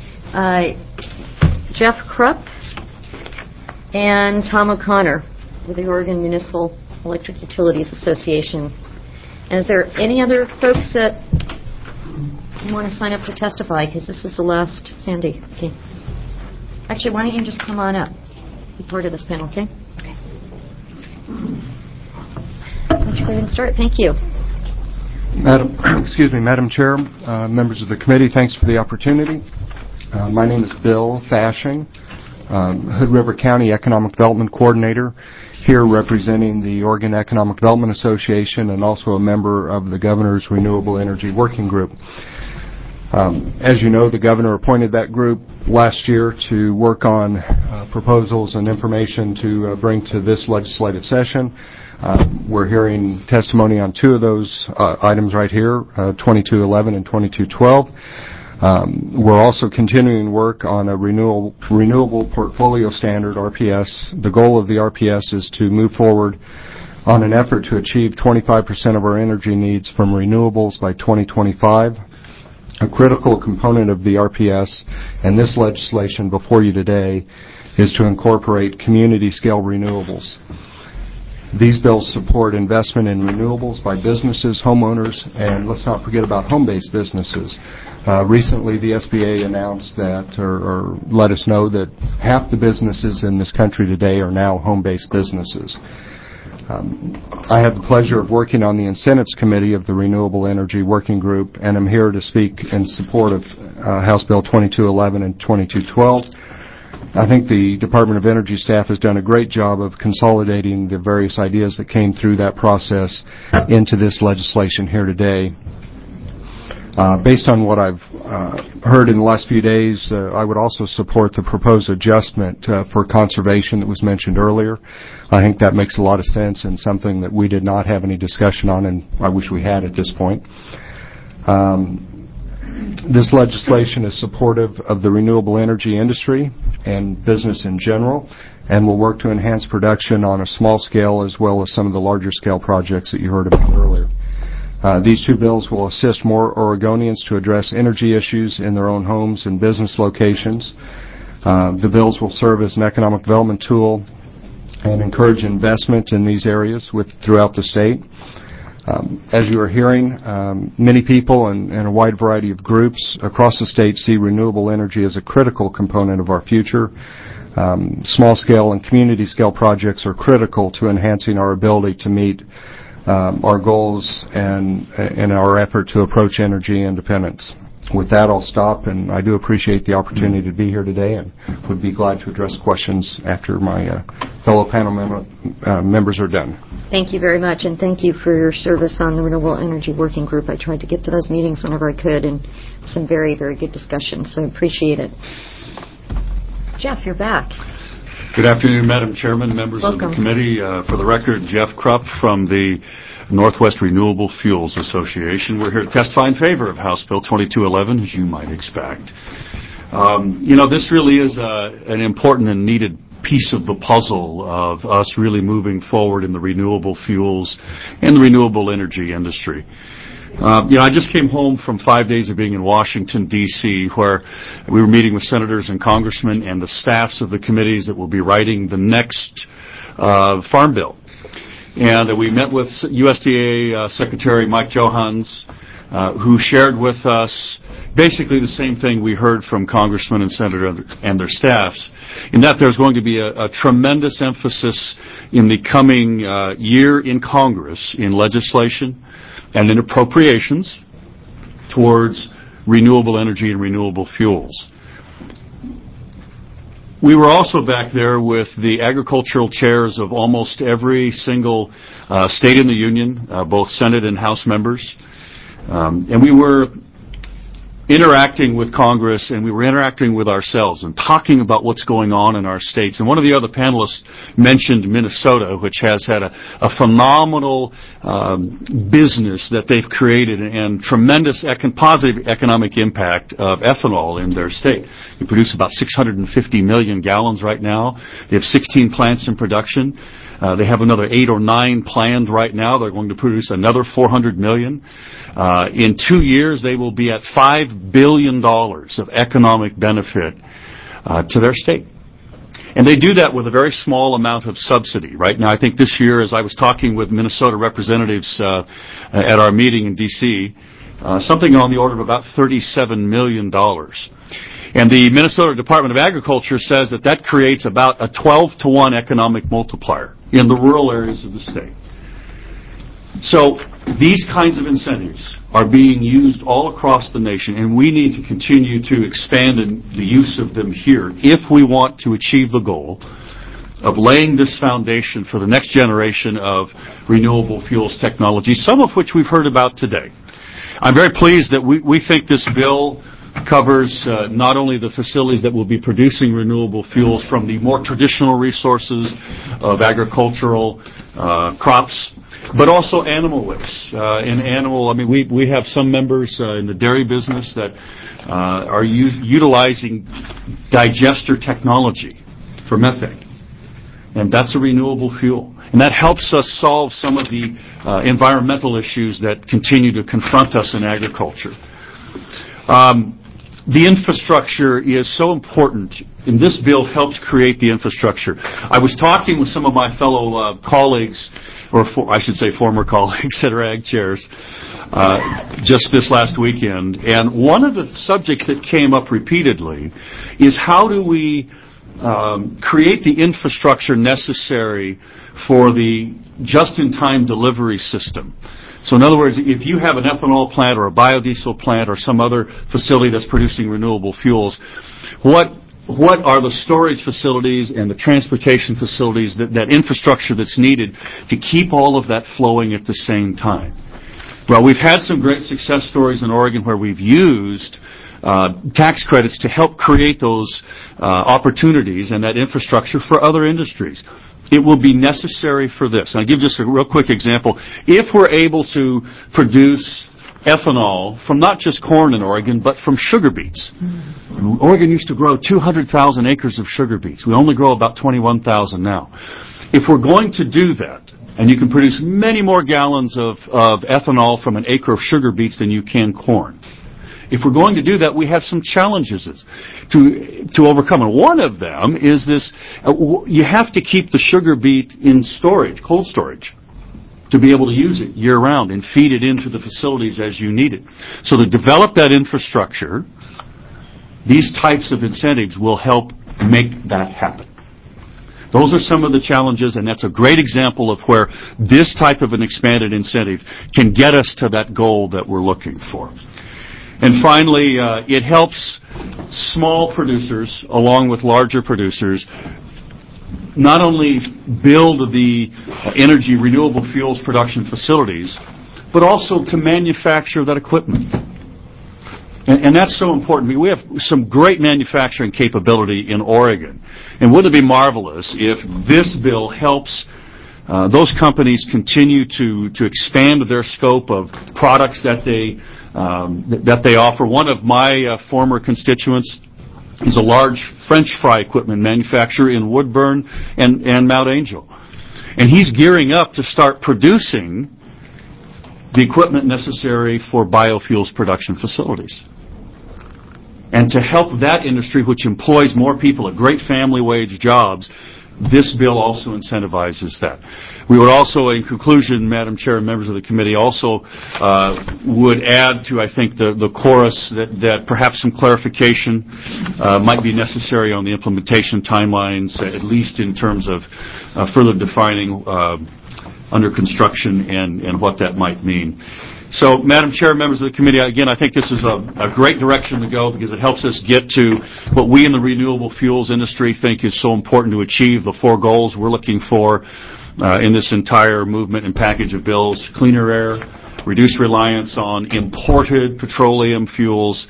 Jeff Krupp and Tom O'Connor with the Oregon Municipal Electric Utilities Association. And is there any other folks that want to sign up to testify? Because this is the last. Sandy. Okay. Actually, why don't you just come on up? Be part of this panel, okay? Okay. Why don't you go ahead and start? Thank you. Madam Chair, members of the committee, thanks for the opportunity. My name is Bill Fashing, Hood River County Economic Development Coordinator, here representing the Oregon Economic Development Association and also a member of the Governor's Renewable Energy Working Group. As you know, the governor appointed that group last year to work on proposals and information to bring to this legislative session. We're hearing testimony on two of those items right here, 2211 and 2212. We're also continuing work on a renewable portfolio standard, RPS. The goal of the RPS is to move forward on an effort to achieve 25% of our energy needs from renewables by 2025. A critical component of the RPS and this legislation before you today is to incorporate community-scale renewables. These bills support investment in renewables by businesses, homeowners, and let's not forget about home-based businesses. Recently, the SBA announced that, or let us know that half the businesses in this country today are now home-based businesses. I have the pleasure of working on the Incentives Committee of the Renewable Energy Working Group, and I'm here to speak in support of House Bill 2211 and 2212. I think the Department of Energy staff has done a great job of consolidating the various ideas that came through that process into this legislation here today. Based on what I've heard in the last few days, I would also support the proposed adjustment for conservation that was mentioned earlier. I think that makes a lot of sense and something that we did not have any discussion on, and I wish we had at this point. This legislation is supportive of the renewable energy industry and business in general, and will work to enhance production on a small scale as well as some of the larger scale projects that you heard about earlier. These two bills will assist more Oregonians to address energy issues in their own homes and business locations. The bills will serve as an economic development tool and encourage investment in these areas throughout the state. As you are hearing, many people and a wide variety of groups across the state see renewable energy as a critical component of our future. Small-scale and community-scale projects are critical to enhancing our ability to meet our goals and our effort to approach energy independence. With that, I'll stop, and I do appreciate the opportunity to be here today and would be glad to address questions after my fellow panel members are done. Thank you very much, and thank you for your service on the Renewable Energy Working Group. I tried to get to those meetings whenever I could, and some very, very good discussion, so I appreciate it. Jeff, you're back. Good afternoon, Madam Chairman, members Welcome. of the committee. For the record, Jeff Krupp from the Northwest Renewable Fuels Association. We're here to testify in favor of House Bill 2211, as you might expect. This really is an important and needed piece of the puzzle of us really moving forward in the renewable fuels and the renewable energy industry. I just came home from 5 days of being in Washington, D.C., where we were meeting with senators and congressmen and the staffs of the committees that will be writing the next farm bill. And we met with USDA Secretary Mike Johans, who shared with us basically the same thing we heard from congressmen and senators and their staffs, in that there's going to be a tremendous emphasis in the coming year in Congress in legislation and in appropriations towards renewable energy and renewable fuels. We were also back there with the agricultural chairs of almost every single state in the union, both Senate and House members. And we were interacting with Congress, and we were interacting with ourselves and talking about what's going on in our states. And one of the other panelists mentioned Minnesota, which has had a phenomenal business that they've created and tremendous positive economic impact of ethanol in their state. They produce about 650 million gallons right now. They have 16 plants in production. They have another 8 or 9 planned right now. They're going to produce another 400 million. In 2 years, they will be at $5 billion of economic benefit to their state. And they do that with a very small amount of subsidy. Right now, I think this year, as I was talking with Minnesota representatives at our meeting in D.C., something on the order of about $37 million. And the Minnesota Department of Agriculture says that creates about a 12-to-1 economic multiplier in the rural areas of the state. So these kinds of incentives are being used all across the nation, and we need to continue to expand the use of them here if we want to achieve the goal of laying this foundation for the next generation of renewable fuels technology, some of which we've heard about today. I'm very pleased that we think this bill covers not only the facilities that will be producing renewable fuels from the more traditional resources of agricultural crops, but also animal waste. We have some members in the dairy business that are utilizing digester technology for methane. And that's a renewable fuel. And that helps us solve some of the environmental issues that continue to confront us in agriculture. The infrastructure is so important, and this bill helps create the infrastructure. I was talking with some of my fellow colleagues, or I should say former colleagues that are ag chairs, just this last weekend, and one of the subjects that came up repeatedly is how do we create the infrastructure necessary for the just-in-time delivery system. So in other words, if you have an ethanol plant or a biodiesel plant or some other facility that's producing renewable fuels, what are the storage facilities and the transportation facilities, that infrastructure that's needed to keep all of that flowing at the same time? Well, we've had some great success stories in Oregon where we've used tax credits to help create those opportunities and that infrastructure for other industries. It will be necessary for this. And I'll give just a real quick example. If we're able to produce ethanol from not just corn in Oregon, but from sugar beets. Oregon used to grow 200,000 acres of sugar beets. We only grow about 21,000 now. If we're going to do that, and you can produce many more gallons of ethanol from an acre of sugar beets than you can corn. If we're going to do that, we have some challenges to overcome. And one of them is this, you have to keep the sugar beet in storage, cold storage, to be able to use it year-round and feed it into the facilities as you need it. So to develop that infrastructure, these types of incentives will help make that happen. Those are some of the challenges, and that's a great example of where this type of an expanded incentive can get us to that goal that we're looking for. And finally, it helps small producers, along with larger producers, not only build the energy renewable fuels production facilities, but also to manufacture that equipment. And that's so important. We have some great manufacturing capability in Oregon. And wouldn't it be marvelous if this bill helps those companies continue to expand their scope of products that they offer. One of my former constituents is a large French fry equipment manufacturer in Woodburn and Mount Angel. And he's gearing up to start producing the equipment necessary for biofuels production facilities. And to help that industry, which employs more people at great family wage jobs, this bill also incentivizes that. We would also, in conclusion, Madam Chair and members of the committee, also would add to, I think, the chorus that perhaps some clarification might be necessary on the implementation timelines, at least in terms of further defining under construction and what that might mean. So, Madam Chair, members of the committee, again, I think this is a great direction to go because it helps us get to what we in the renewable fuels industry think is so important to achieve the 4 goals we're looking for in this entire movement and package of bills: cleaner air, reduce reliance on imported petroleum fuels,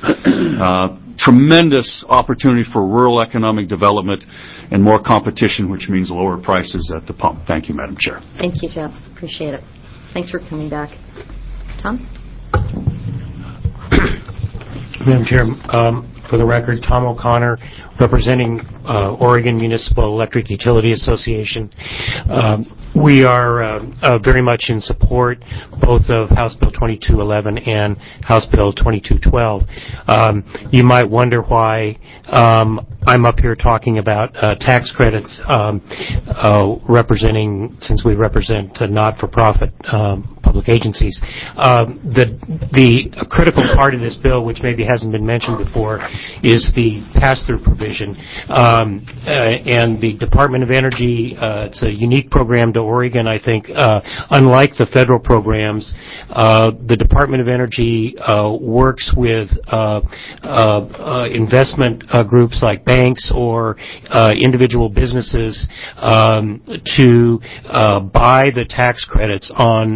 tremendous opportunity for rural economic development, and more competition, which means lower prices at the pump. Thank you, Madam Chair. Thank you, Jeff. Appreciate it. Thanks for coming back. Tom? Madam Chair, for the record, Tom O'Connor, representing Oregon Municipal Electric Utility Association. We are very much in support both of House Bill 2211 and House Bill 2212. You might wonder why I'm up here talking about tax credits, representing, since we represent not-for-profit public agencies. The critical part of this bill, which maybe hasn't been mentioned before, is the pass-through provision. And the Department of Energy, it's a unique program to Oregon, I think. Unlike the federal programs, the Department of Energy works with investment groups like banks or individual businesses to buy the tax credits on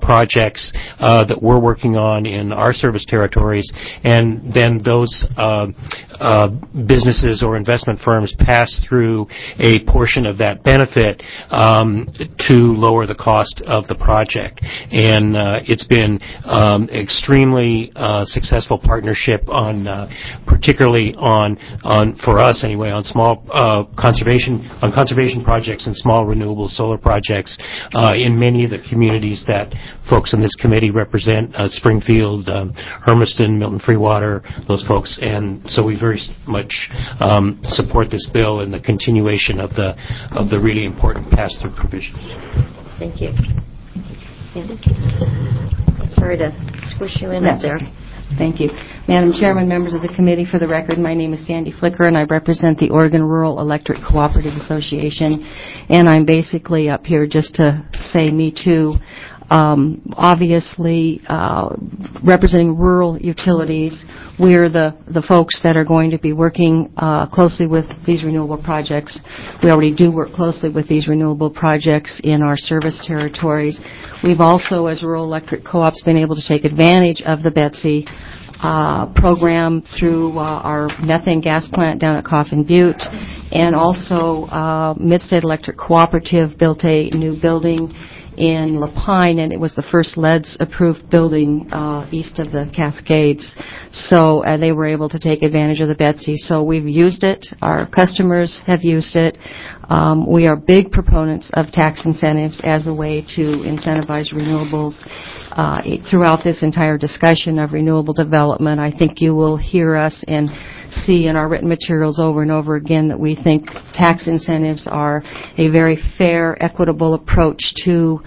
projects that we're working on in our service territories, and then those businesses or investment firms pass through a portion of that benefit to lower the cost of the project. And it's been extremely successful partnership on, particularly on for us anyway, on small conservation projects and small renewable solar projects in many of the communities that folks on this committee represent, Springfield, Hermiston, Milton Freewater, those folks. And so we very much support this bill and the continuation of the really important pass-through provisions. Thank you. Sandy? Sorry to squish you in up there. Thank you. Madam Chairman, members of the committee, for the record, my name is Sandy Flicker, and I represent the Oregon Rural Electric Cooperative Association, and I'm basically up here just to say me too. Obviously, representing rural utilities, we're the folks that are going to be working closely with these renewable projects. We already do work closely with these renewable projects in our service territories. We've also, as rural electric co-ops, been able to take advantage of the BETC program through our methane gas plant down at Coffin Butte, and also Mid-State Electric Cooperative built a new building in Lapine, and it was the first LEEDS approved building east of the Cascades. So they were able to take advantage of the BETC. So we've used it. Our customers have used it. We are big proponents of tax incentives as a way to incentivize renewables. Throughout this entire discussion of renewable development, I think you will hear us and see in our written materials over and over again that we think tax incentives are a very fair, equitable approach to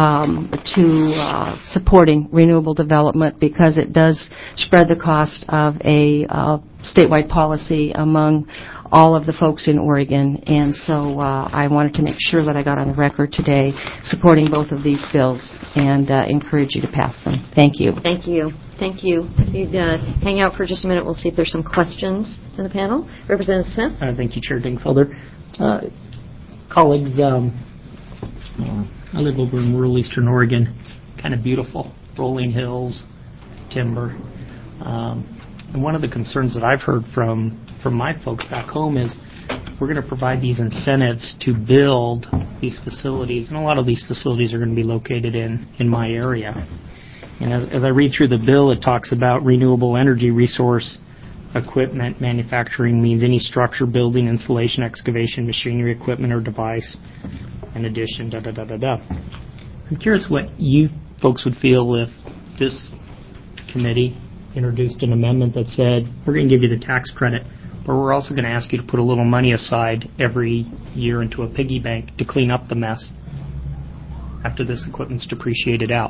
supporting renewable development, because it does spread the cost of a statewide policy among all of the folks in Oregon. And so I wanted to make sure that I got on the record today supporting both of these bills and encourage you to pass them. Thank you. Thank you. Thank you. If you'd hang out for just a minute, we'll see if there's some questions in the panel. Representative Smith. Thank you, Chair Dingfelder. Colleagues, I live over in rural eastern Oregon, kind of beautiful, rolling hills, timber. And one of the concerns that I've heard from my folks back home is we're going to provide these incentives to build these facilities, and a lot of these facilities are going to be located in my area. And as I read through the bill, it talks about renewable energy resource equipment manufacturing means any structure, building, installation, excavation, machinery, equipment, or device, in addition, da-da-da-da-da. I'm curious what you folks would feel if this committee introduced an amendment that said, we're going to give you the tax credit, but we're also going to ask you to put a little money aside every year into a piggy bank to clean up the mess after this equipment's depreciated out.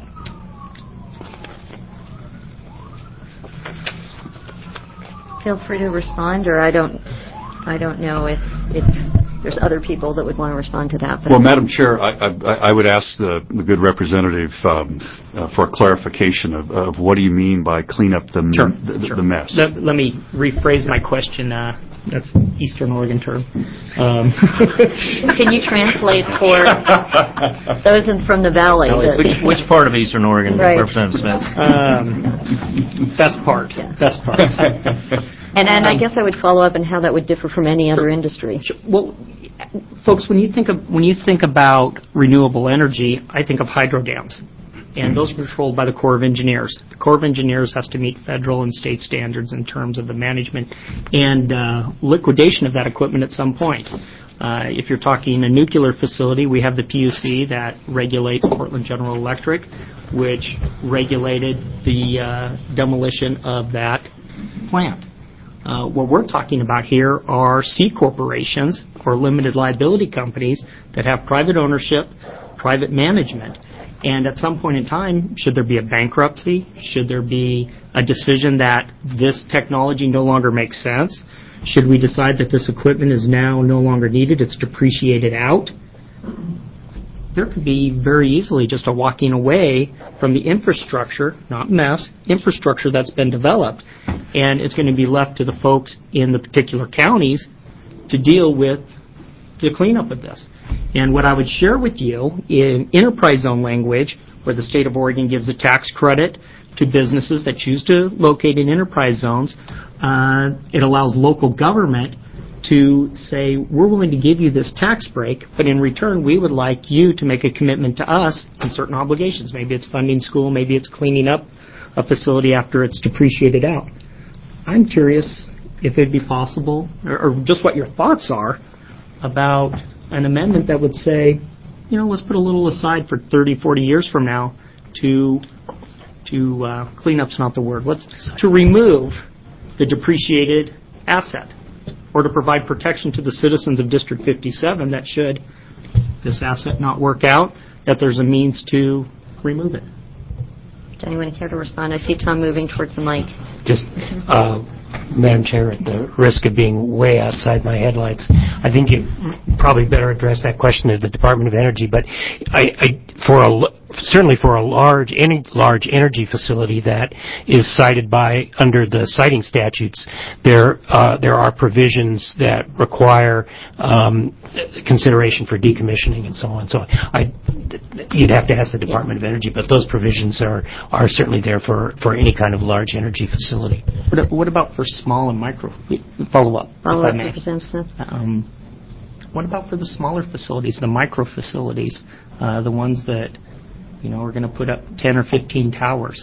Feel free to respond, or I don't know if there's other people that would want to respond to that. But well, Madam Chair, I would ask the good representative for a clarification of what do you mean by clean up the mess? Let me rephrase my question. That's Eastern Oregon term. Can you translate for those from the valley? Which part of Eastern Oregon, right. Representative Smith? Best part. Yeah. Best part. And I guess I would follow up on how that would differ from any other industry. Well, folks, when you think about renewable energy, I think of hydro dams, and those are controlled by the Corps of Engineers. The Corps of Engineers has to meet federal and state standards in terms of the management and liquidation of that equipment at some point. If you're talking a nuclear facility, we have the PUC that regulates Portland General Electric, which regulated the demolition of that plant. What we're talking about here are C corporations or limited liability companies that have private ownership, private management. And at some point in time, should there be a bankruptcy? Should there be a decision that this technology no longer makes sense? Should we decide that this equipment is now no longer needed, it's depreciated out? There could be very easily just a walking away from the infrastructure, not mess, infrastructure that's been developed. And it's going to be left to the folks in the particular counties to deal with the cleanup of this. And what I would share with you in enterprise zone language, where the state of Oregon gives a tax credit to businesses that choose to locate in enterprise zones. It allows local government to say, we're willing to give you this tax break, but in return, we would like you to make a commitment to us on certain obligations. Maybe it's funding school, maybe it's cleaning up a facility after it's depreciated out. I'm curious if it'd be possible, or just what your thoughts are about an amendment that would say, let's put a little aside for 30, 40 years from now to clean up's not the word. To remove the depreciated asset, or to provide protection to the citizens of District 57 that should this asset not work out, that there's a means to remove it. Does anyone care to respond? I see Tom moving towards the mic. Just, Madam Chair, at the risk of being way outside my headlights, I think you probably better address that question to the Department of Energy. But certainly for any large energy facility that is cited under the citing statutes, there are provisions that require consideration for decommissioning and so on. So you'd have to ask the Department of Energy, but those provisions are certainly there for any kind of large energy facility. What about for small and micro? Follow-up, Representative Smith. What about for the smaller facilities, the micro facilities, the ones that are going to put up 10 or 15 towers?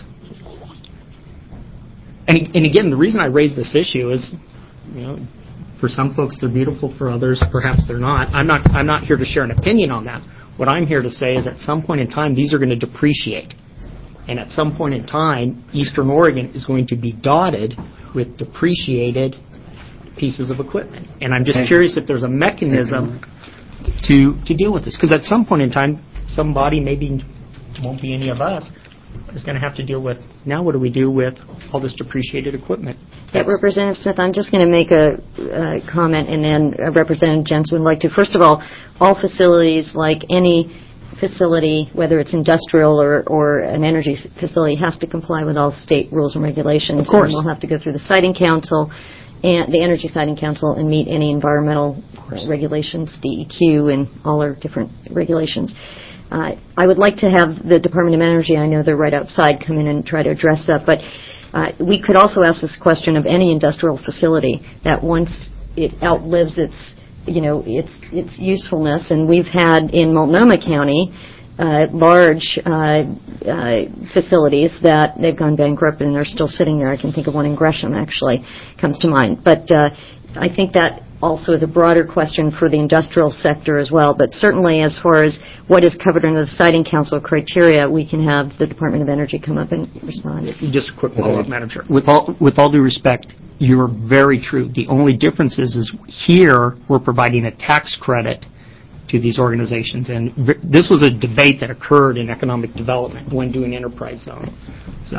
And again, the reason I raise this issue is, for some folks they're beautiful, for others perhaps they're not. I'm not here to share an opinion on that. What I'm here to say is at some point in time these are going to depreciate. And at some point in time, Eastern Oregon is going to be dotted with depreciated pieces of equipment. And I'm just curious if there's a mechanism to deal with this. Because at some point in time, somebody, maybe it won't be any of us, is going to have to deal with, now what do we do with all this depreciated equipment? Representative Smith, I'm just going to make a comment, and then Representative Jensen would like to. First of all facilities, like any facility, whether it's industrial or an energy facility, has to comply with all state rules and regulations. Of course. And we'll have to go through the Siting Council and the Energy Siting Council and meet any environmental regulations, DEQ, and all our different regulations. I would like to have the Department of Energy, I know they're right outside, come in and try to address that. But we could also ask this question of any industrial facility that once it outlives its usefulness, and we've had in Multnomah County large facilities that they've gone bankrupt and are still sitting there. I can think of one in Gresham, actually, comes to mind. But I think that also is a broader question for the industrial sector as well. But certainly as far as what is covered under the Siting Council criteria, we can have the Department of Energy come up and respond. Just a quick follow-up, Madam Chair. With all due respect, you're very true. The only difference is here we're providing a tax credit to these organizations. And this was a debate that occurred in economic development when doing enterprise zone. So,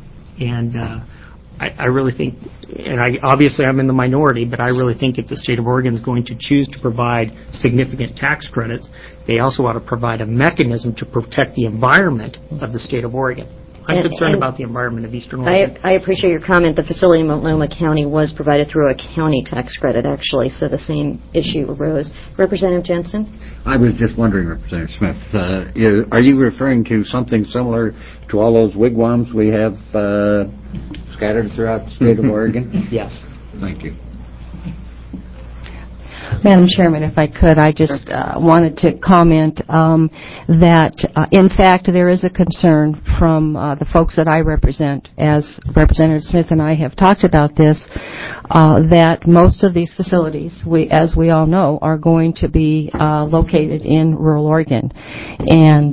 I really think, and obviously I'm in the minority, but I really think if the state of Oregon is going to choose to provide significant tax credits, they also ought to provide a mechanism to protect the environment of the state of Oregon. I'm concerned about the environment of Eastern Oregon. I appreciate your comment. The facility in Multnomah County was provided through a county tax credit, actually, so the same issue arose. Representative Jensen? I was just wondering, Representative Smith, are you referring to something similar to all those wigwams we have scattered throughout the state of Oregon? Yes. Thank you. Madam Chairman, if I could, I just wanted to comment that, in fact, there is a concern from the folks that I represent, as Representative Smith and I have talked about this, that most of these facilities, as we all know, are going to be located in rural Oregon. And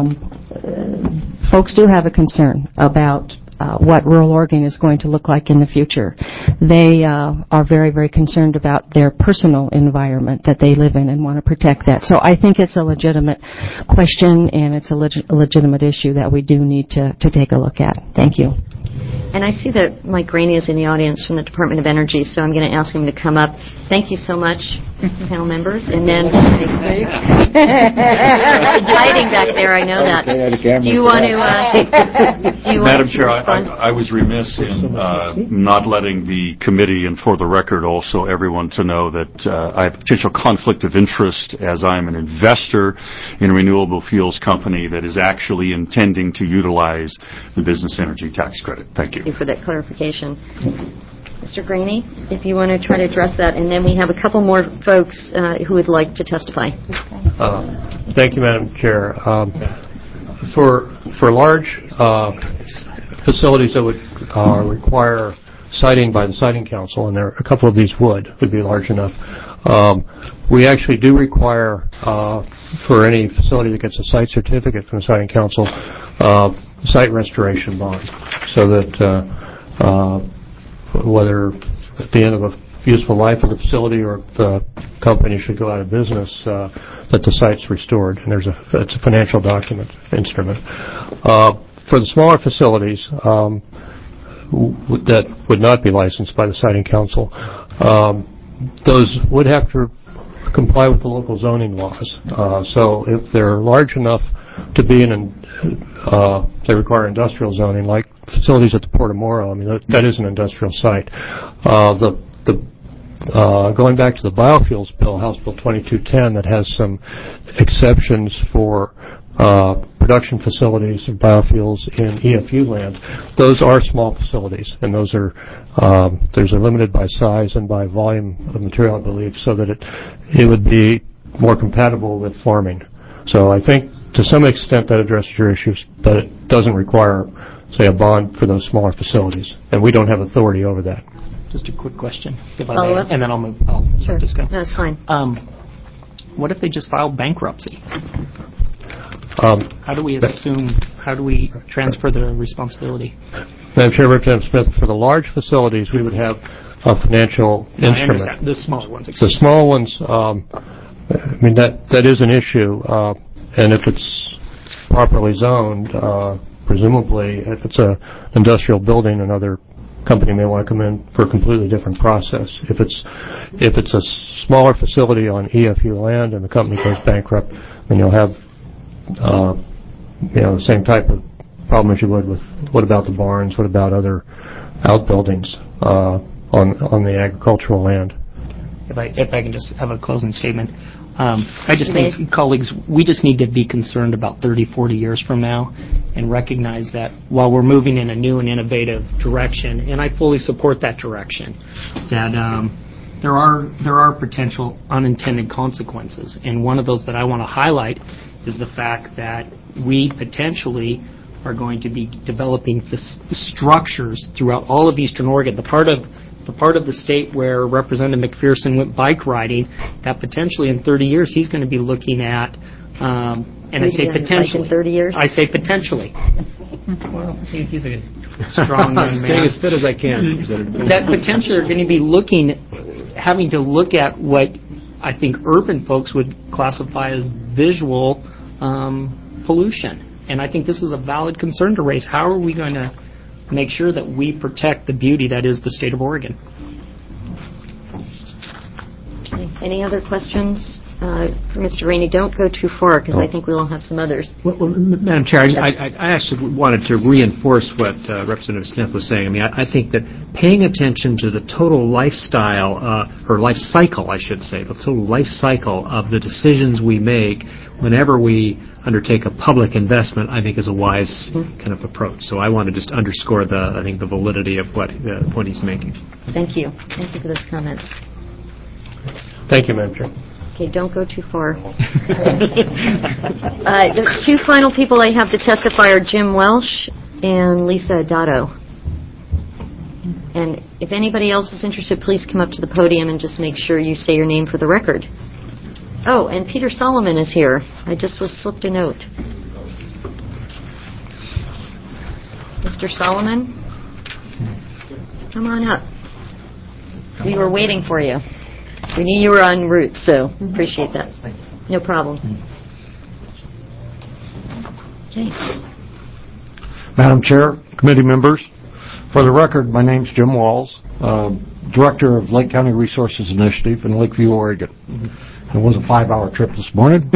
folks do have a concern about what rural Oregon is going to look like in the future. They are very, very concerned about their personal environment that they live in and want to protect that. So I think it's a legitimate question, and it's a legitimate issue that we do need to take a look at. Thank you. And I see that Mike Rainey is in the audience from the Department of Energy, so I'm going to ask him to come up. Thank you so much, panel members. And then hiding back there, I know that. Do you want to? Madam Chair, I was remiss in not letting the committee and for the record also everyone to know that I have potential conflict of interest as I'm an investor in a renewable fuels company that is actually intending to utilize the business energy tax credit. Thank you. Thank you for that clarification. Mr. Graney, if you want to try to address that, and then we have a couple more folks who would like to testify. Thank you, Madam Chair. For large facilities that would require siting by the Siting Council, and there are a couple of these would be large enough, we actually do require for any facility that gets a site certificate from the Siting Council site restoration bond, so that whether at the end of a useful life of the facility or if the company should go out of business, that the site's restored, and it's a financial document instrument. For the smaller facilities that would not be licensed by the Siting Council, those would have to comply with the local zoning laws. So if they're large enough to be they require industrial zoning, like facilities at the Port of Morrow. I mean, that is an industrial site. Going back to the biofuels bill, House Bill 2210, that has some exceptions for production facilities of biofuels in EFU land. Those are small facilities, and those are limited by size and by volume of material, I believe, so that it would be more compatible with farming. So I think to some extent that addresses your issues, but it doesn't require, say, a bond for those smaller facilities, and we don't have authority over that. Just a quick question, if I Follow may, up? and then I'll move. Sure. Just go. That's fine. What if they just file bankruptcy? How do we transfer the responsibility? Madam Chair, Representative Smith, for the large facilities, we would have a financial instrument. I understand. The small ones. The small ones, I mean, that is an issue, and if it's properly zoned, presumably, if it's an industrial building, another company may want to come in for a completely different process. If it's a smaller facility on EFU land and the company goes bankrupt, then you'll have the same type of problem as you would with what about the barns, what about other outbuildings on the agricultural land. If I can just have a closing statement. I just think, colleagues, we just need to be concerned about 30, 40 years from now and recognize that while we're moving in a new and innovative direction, and I fully support that direction, that there are potential unintended consequences. And one of those that I want to highlight is the fact that we potentially are going to be developing structures throughout all of Eastern Oregon. The part of the state where Representative McPherson went bike riding, that potentially in 30 years he's going to be looking at, and I say potentially. In 30 years? I say potentially. Well, he's a strong young man. Staying as fit as I can. That potentially are going to be having to look at what I think urban folks would classify as visual pollution. And I think this is a valid concern to raise. How are we going to make sure that we protect the beauty that is the state of Oregon? Okay. Any other questions for Mr. Rainey? Don't go too far, because I think we'll have some others. Well, Madam Chair, I actually wanted to reinforce what Representative Smith was saying. I mean, I think that paying attention to the total lifestyle, or life cycle, I should say, the total life cycle of the decisions we make whenever we undertake a public investment, I think is a wise kind of approach. So I want to just underscore the validity of what he's making. Thank you. Thank you for those comments. Thank you, Madam Chair. Okay, don't go too far. The two final people I have to testify are Jim Welsh and Lisa Dotto. And if anybody else is interested, please come up to the podium and just make sure you say your name for the record. Oh, and Peter Solomon is here. I just was slipped a note. Mr. Solomon, come on up. We were waiting for you. We knew you were en route, so appreciate that. No problem. Okay. Madam Chair, committee members, For the record, my name's Jim Walls, Director of Lake County Resources Initiative in Lakeview, Oregon. It was a 5-hour trip this morning,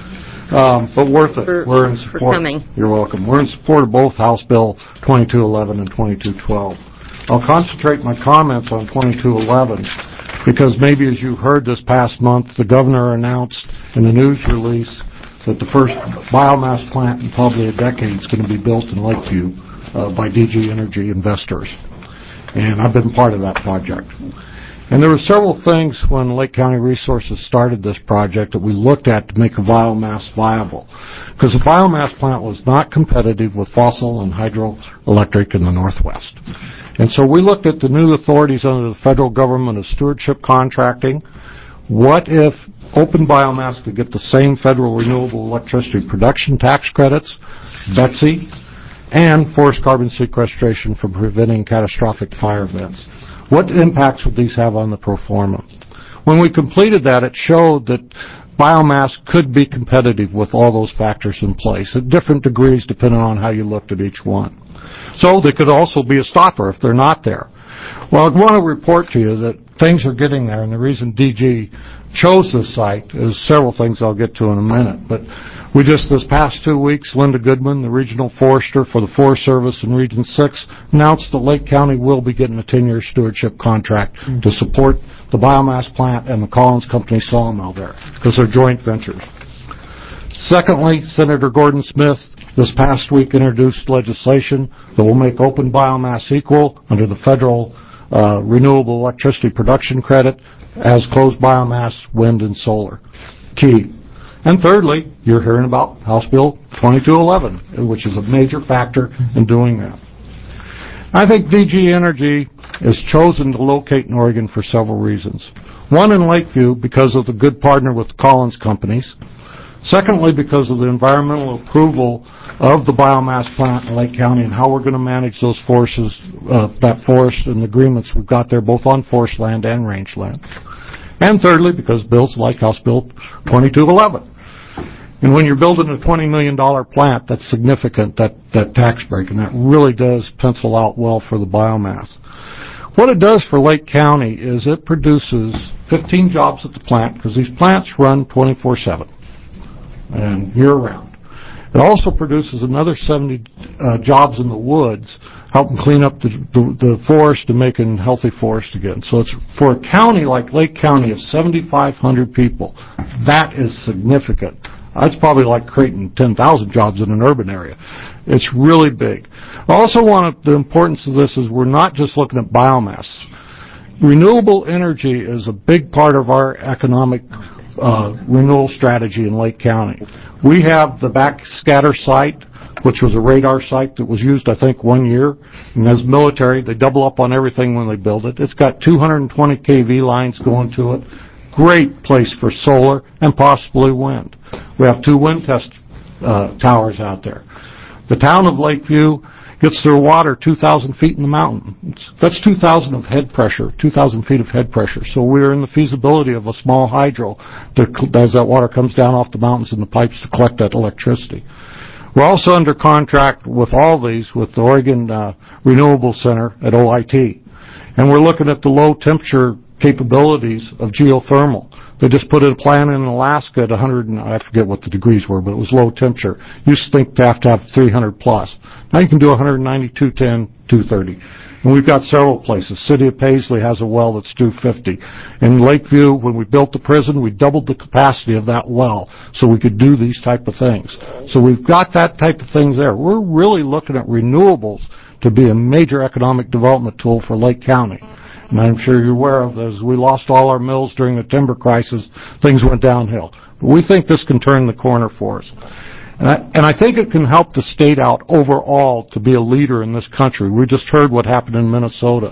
but worth it. We're in support. For coming. You're welcome. We're in support of both House Bill 2211 and 2212. I'll concentrate my comments on 2211 because maybe as you heard this past month, the governor announced in the news release that the first biomass plant in probably a decade is going to be built in Lakeview by DG Energy investors. And I've been part of that project. And there were several things when Lake County Resources started this project that we looked at to make a biomass viable. Because the biomass plant was not competitive with fossil and hydroelectric in the Northwest. And so we looked at the new authorities under the federal government of stewardship contracting. What if open biomass could get the same federal renewable electricity production tax credits, BETC, and forest carbon sequestration for preventing catastrophic fire events? What impacts would these have on the pro forma? When we completed that, it showed that biomass could be competitive with all those factors in place at different degrees depending on how you looked at each one. So they could also be a stopper if they're not there. Well, I want to report to you that things are getting there, and the reason DG chose this site is several things I'll get to in a minute. But we just, this past 2 weeks, Linda Goodman, the regional forester for the Forest Service in Region 6, announced that Lake County will be getting a 10-year stewardship contract to support the biomass plant and the Collins Company sawmill there, because they're joint ventures. Secondly, Senator Gordon Smith this past week introduced legislation that will make open biomass equal under the federal renewable electricity production credit as closed biomass, wind, and solar. Key. And thirdly, you're hearing about House Bill 2211, which is a major factor in doing that. I think DG Energy is chosen to locate in Oregon for several reasons. One, in Lakeview, because of the good partner with the Collins companies. Secondly, because of the environmental approval of the biomass plant in Lake County and how we're going to manage those forces, that forest and the agreements we've got there, both on forest land and rangeland. And thirdly, because bills like House Bill 2211. And when you're building a $20 million plant, that's significant, that tax break, and that really does pencil out well for the biomass. What it does for Lake County is it produces 15 jobs at the plant, because these plants run 24/7 and year-round. It also produces another 70 jobs in the woods, helping clean up the forest and making healthy forest again. So it's for a county like Lake County of 7,500 people, that is significant. That's probably like creating 10,000 jobs in an urban area. It's really big. Also, the importance of this is we're not just looking at biomass. Renewable energy is a big part of our economic renewal strategy in Lake County. We have the backscatter site, which was a radar site that was used, I think, 1 year. And as military, they double up on everything when they build it. It's got 220 kV lines going to it. Great place for solar and possibly wind. We have 2 wind test towers out there. The town of Lakeview gets their water 2,000 feet in the mountain. That's 2,000 of head pressure, 2,000 feet of head pressure. So we're in the feasibility of a small hydro as that water comes down off the mountains in the pipes to collect that electricity. We're also under contract with all these with the Oregon Renewable Center at OIT. And we're looking at the low temperature capabilities of geothermal. They just put in a plant in Alaska at 100, and I forget what the degrees were, but it was low temperature. You used to think to have 300 plus. Now you can do 190, 210, 230. And we've got several places. City of Paisley has a well that's 250. In Lakeview, when we built the prison, we doubled the capacity of that well so we could do these type of things. So we've got that type of things there. We're really looking at renewables to be a major economic development tool for Lake County. And I'm sure you're aware of, as we lost all our mills during the timber crisis, things went downhill. But we think this can turn the corner for us. And I think it can help the state out overall to be a leader in this country. We just heard what happened in Minnesota.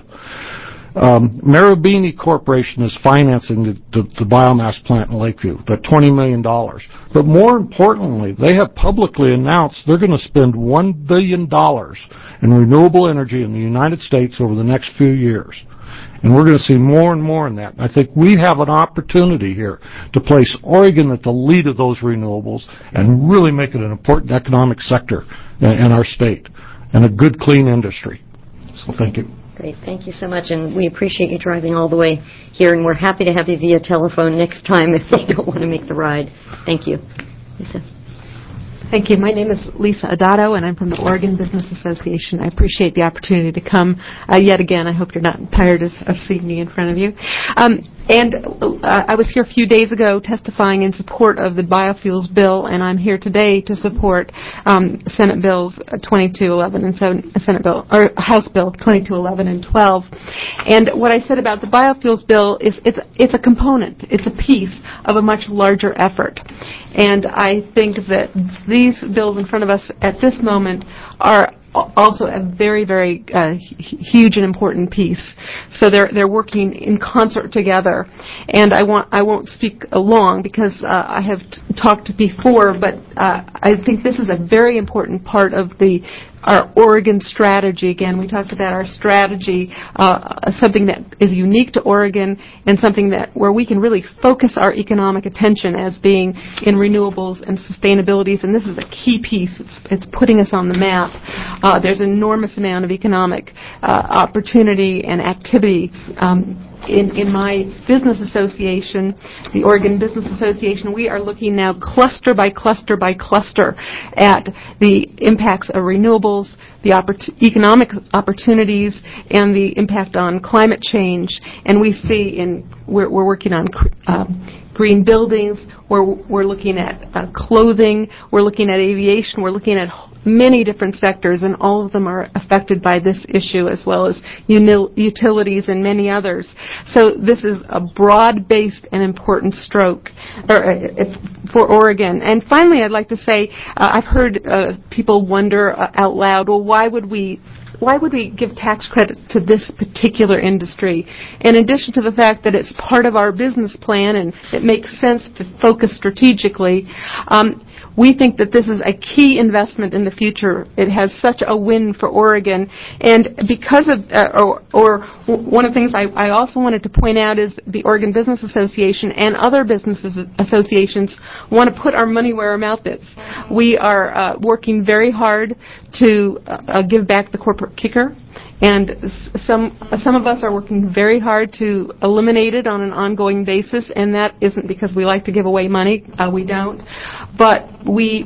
Marubeni Corporation is financing the biomass plant in Lakeview, that $20 million. But more importantly, they have publicly announced they're going to spend $1 billion in renewable energy in the United States over the next few years. And we're going to see more and more in that. I think we have an opportunity here to place Oregon at the lead of those renewables and really make it an important economic sector in our state and a good, clean industry. So thank you. Great. Thank you so much, and we appreciate you driving all the way here, and we're happy to have you via telephone next time if you don't want to make the ride. Thank you. Lisa. Thank you. My name is Lisa Adato, and I'm from the Oregon Business Association. I appreciate the opportunity to come yet again. I hope you're not tired of seeing me in front of you. I was here a few days ago testifying in support of the biofuels bill, and I'm here today to support Senate Bills 2211 and House Bill 2211 and 12. And what I said about the biofuels bill is it's a component, it's a piece of a much larger effort. And I think that these bills in front of us at this moment are also a very, very huge and important piece. So they're working in concert together. And I won't speak long because I have talked before, but I think this is a very important part of our Oregon strategy. Again, we talked about our strategy, something that is unique to Oregon and something where we can really focus our economic attention as being in renewables and sustainabilities. And this is a key piece. It's putting us on the map. There's an enormous amount of economic opportunity and activity in my business association, the Oregon Business Association. We are looking now cluster by cluster by cluster at the impacts of renewables, the economic opportunities, and the impact on climate change. And we see we're working on green buildings, we're looking at clothing, we're looking at aviation, we're looking at many different sectors, and all of them are affected by this issue, as well as utilities and many others. So this is a broad-based and important stroke for Oregon. And finally, I'd like to say, I've heard people wonder out loud, well, why would we give tax credit to this particular industry? In addition to the fact that it's part of our business plan and it makes sense to focus strategically, we think that this is a key investment in the future. It has such a win for Oregon. And because of, one of the things I also wanted to point out is the Oregon Business Association and other business associations want to put our money where our mouth is. We are working very hard to give back the corporate kicker. And some of us are working very hard to eliminate it on an ongoing basis, and that isn't because we like to give away money. We don't. But we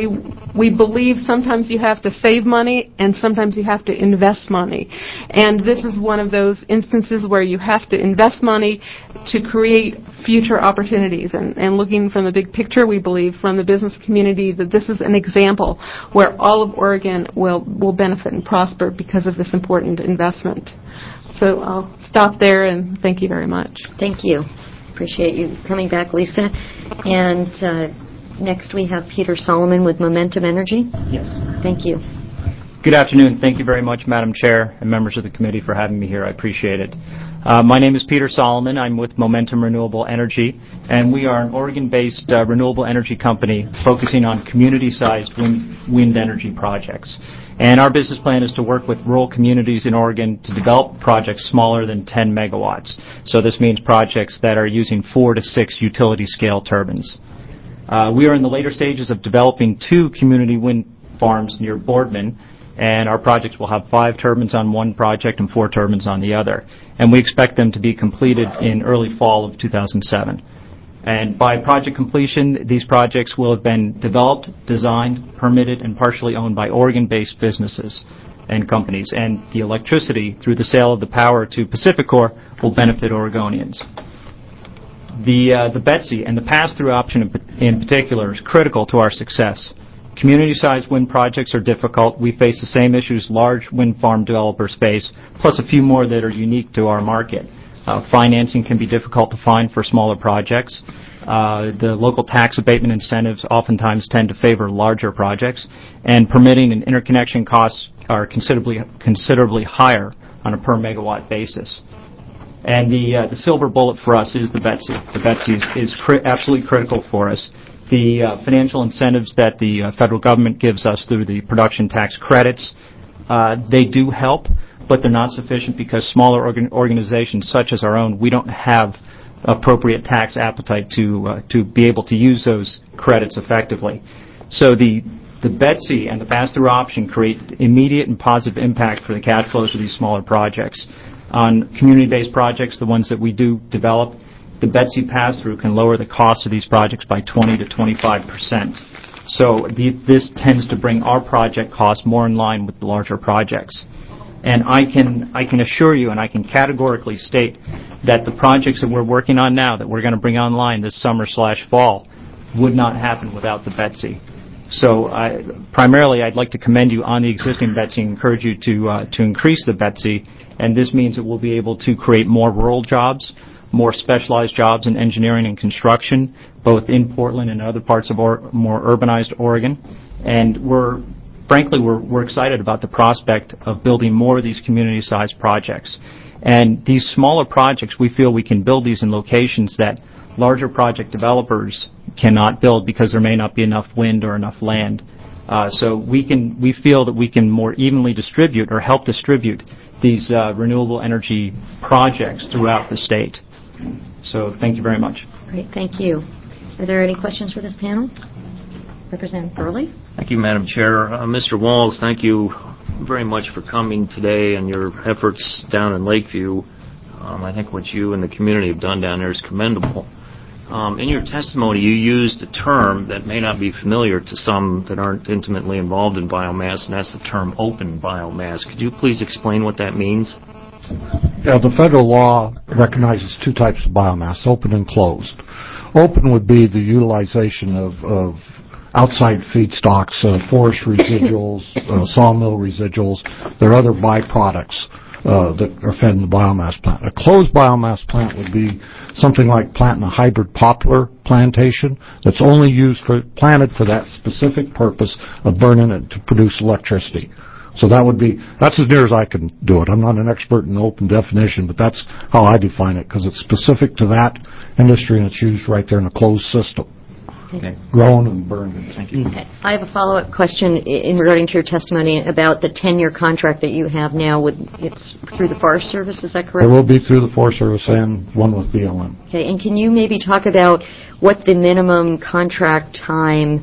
believe sometimes you have to save money and sometimes you have to invest money. And this is one of those instances where you have to invest money to create future opportunities. And looking from the big picture, we believe from the business community that this is an example where all of Oregon will benefit and prosper because of this important investment. So I'll stop there and thank you very much. Thank you. Appreciate you coming back, Lisa. And next we have Peter Solomon with Momentum Energy. Yes. Thank you. Good afternoon. Thank you very much, Madam Chair and members of the committee for having me here. I appreciate it. My name is Peter Solomon. I'm with Momentum Renewable Energy, and we are an Oregon-based renewable energy company focusing on community-sized wind energy projects. And our business plan is to work with rural communities in Oregon to develop projects smaller than 10 megawatts. So this means projects that are using 4 to 6 utility-scale turbines. We are in the later stages of developing 2 community wind farms near Boardman, and our projects will have 5 turbines on one project and 4 turbines on the other. And we expect them to be completed in early fall of 2007. And by project completion, these projects will have been developed, designed, permitted, and partially owned by Oregon-based businesses and companies. And the electricity, through the sale of the power to PacifiCorp, will benefit Oregonians. The BETC and the pass-through option in particular is critical to our success. Community-sized wind projects are difficult. We face the same issues large wind farm developers face, plus a few more that are unique to our market. Financing can be difficult to find for smaller projects. The local tax abatement incentives oftentimes tend to favor larger projects, and permitting and interconnection costs are considerably higher on a per megawatt basis. And the silver bullet for us is the BETC. The BETC is absolutely critical for us. The financial incentives that the federal government gives us through the production tax credits, they do help, but they're not sufficient because smaller organizations such as our own, we don't have appropriate tax appetite to be able to use those credits effectively. So the The BETC and the pass-through option create immediate and positive impact for the cash flows of these smaller projects. On community-based projects, the ones that we do develop, the BETC pass-through can lower the cost of these projects by 20 to 25%. So this tends to bring our project costs more in line with the larger projects. And I can assure you, and I can categorically state that the projects that we're working on now, that we're going to bring online this summer/fall, would not happen without the BETC. So primarily, I'd like to commend you on the existing BETC and encourage you to increase the BETC. And this means that we'll be able to create more rural jobs, more specialized jobs in engineering and construction, both in Portland and other parts of more urbanized Oregon. And we're excited about the prospect of building more of these community-sized projects. And these smaller projects, we feel we can build these in locations that larger project developers cannot build because there may not be enough wind or enough land. So we feel that we can more evenly distribute or help distribute these renewable energy projects throughout the state. So thank you very much. Great, thank you. Are there any questions for this panel? Representative Burley? Thank you, Madam Chair. Mr. Walls, thank you very much for coming today and your efforts down in Lakeview. I think what you and the community have done down there is commendable. In your testimony, you used a term that may not be familiar to some that aren't intimately involved in biomass, and that's the term open biomass. Could you please explain what that means? Yeah, the federal law recognizes two types of biomass, open and closed. Open would be the utilization of outside feedstocks, forest residuals, sawmill residuals. There are other byproducts that are fed in the biomass plant. A closed biomass plant would be something like planting a hybrid poplar plantation that's only planted for that specific purpose of burning it to produce electricity. So that's as near as I can do it. I'm not an expert in open definition, but that's how I define it, because it's specific to that industry and it's used right there in a closed system. Okay. Grown and burned. Thank you. I have a follow-up question in regarding to your testimony about the 10-year contract that you have now it's through the Forest Service, is that correct? It will be through the Forest Service and one with BLM. Okay, and can you maybe talk about what the minimum contract time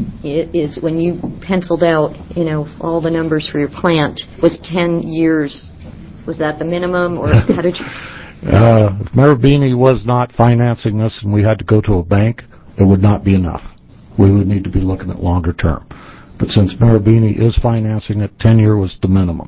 is when you penciled out, all the numbers for your plant? Was 10 years, was that the minimum, or how did you? If Marubeni was not financing this and we had to go to a bank, it would not be enough. We would need to be looking at longer term. But since Marubeni is financing it, 10-year was the minimum.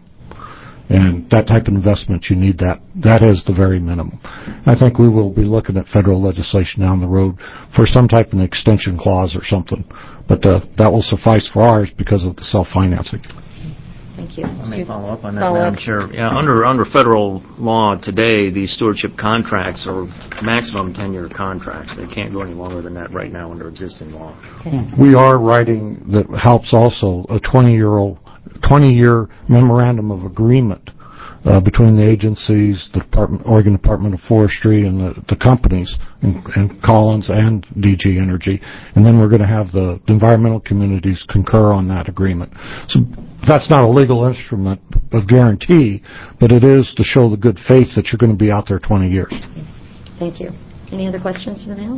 And that type of investment, you need that. That is the very minimum. I think we will be looking at federal legislation down the road for some type of an extension clause or something. But that will suffice for ours because of the self-financing. Thank you. Let me follow up on that, Madam Chair. Yeah, under federal law today, these stewardship contracts are maximum 10-year contracts. They can't go any longer than that right now under existing law. Okay. We are writing that helps also a 20-year memorandum of agreement between the agencies, the Oregon Department of Forestry, and the companies, and Collins and DG Energy. And then we're going to have the environmental communities concur on that agreement. So that's not a legal instrument of guarantee, but it is to show the good faith that you're going to be out there 20 years. Thank you. Any other questions for the panel?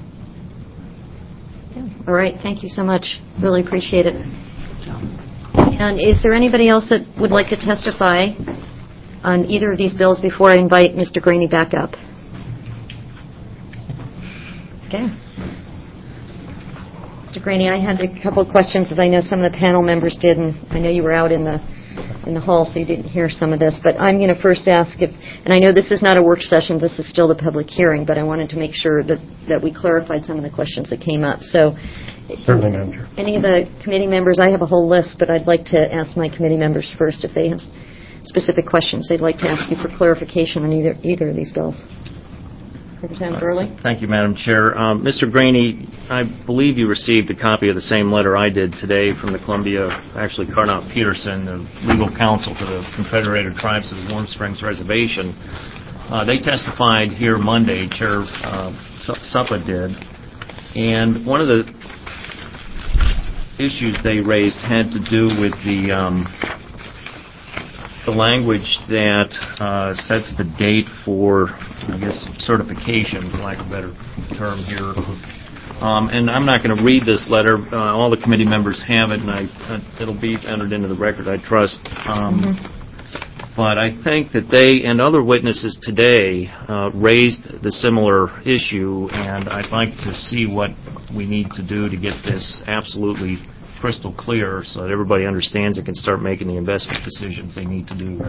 Yeah. All right. Thank you so much. Really appreciate it. And is there anybody else that would like to testify on either of these bills before I invite Mr. Graney back up? Okay. Mr. Graney, I had a couple of questions, as I know some of the panel members did, and I know you were out in the hall, so you didn't hear some of this. But I'm going to first ask and I know this is not a work session, this is still the public hearing, but I wanted to make sure that we clarified some of the questions that came up. So, certainly, Madam Chair. Any of the committee members, I have a whole list, but I'd like to ask my committee members first if they have specific questions they'd like to ask you for clarification on either of these bills. Representative Burley. Thank you, Madam Chair. Mr. Graney, I believe you received a copy of the same letter I did today from the Carnot Peterson, the legal counsel for the Confederated Tribes of the Warm Springs Reservation. They testified here Monday, Chair Suppa did, and one of the issues they raised had to do with the language that sets the date for, I guess, certification, for lack of a better term here. And I'm not going to read this letter. All the committee members have it, and it'll be entered into the record, I trust. But I think that they and other witnesses today raised the similar issue, and I'd like to see what we need to do to get this absolutely crystal clear so that everybody understands and can start making the investment decisions they need to do.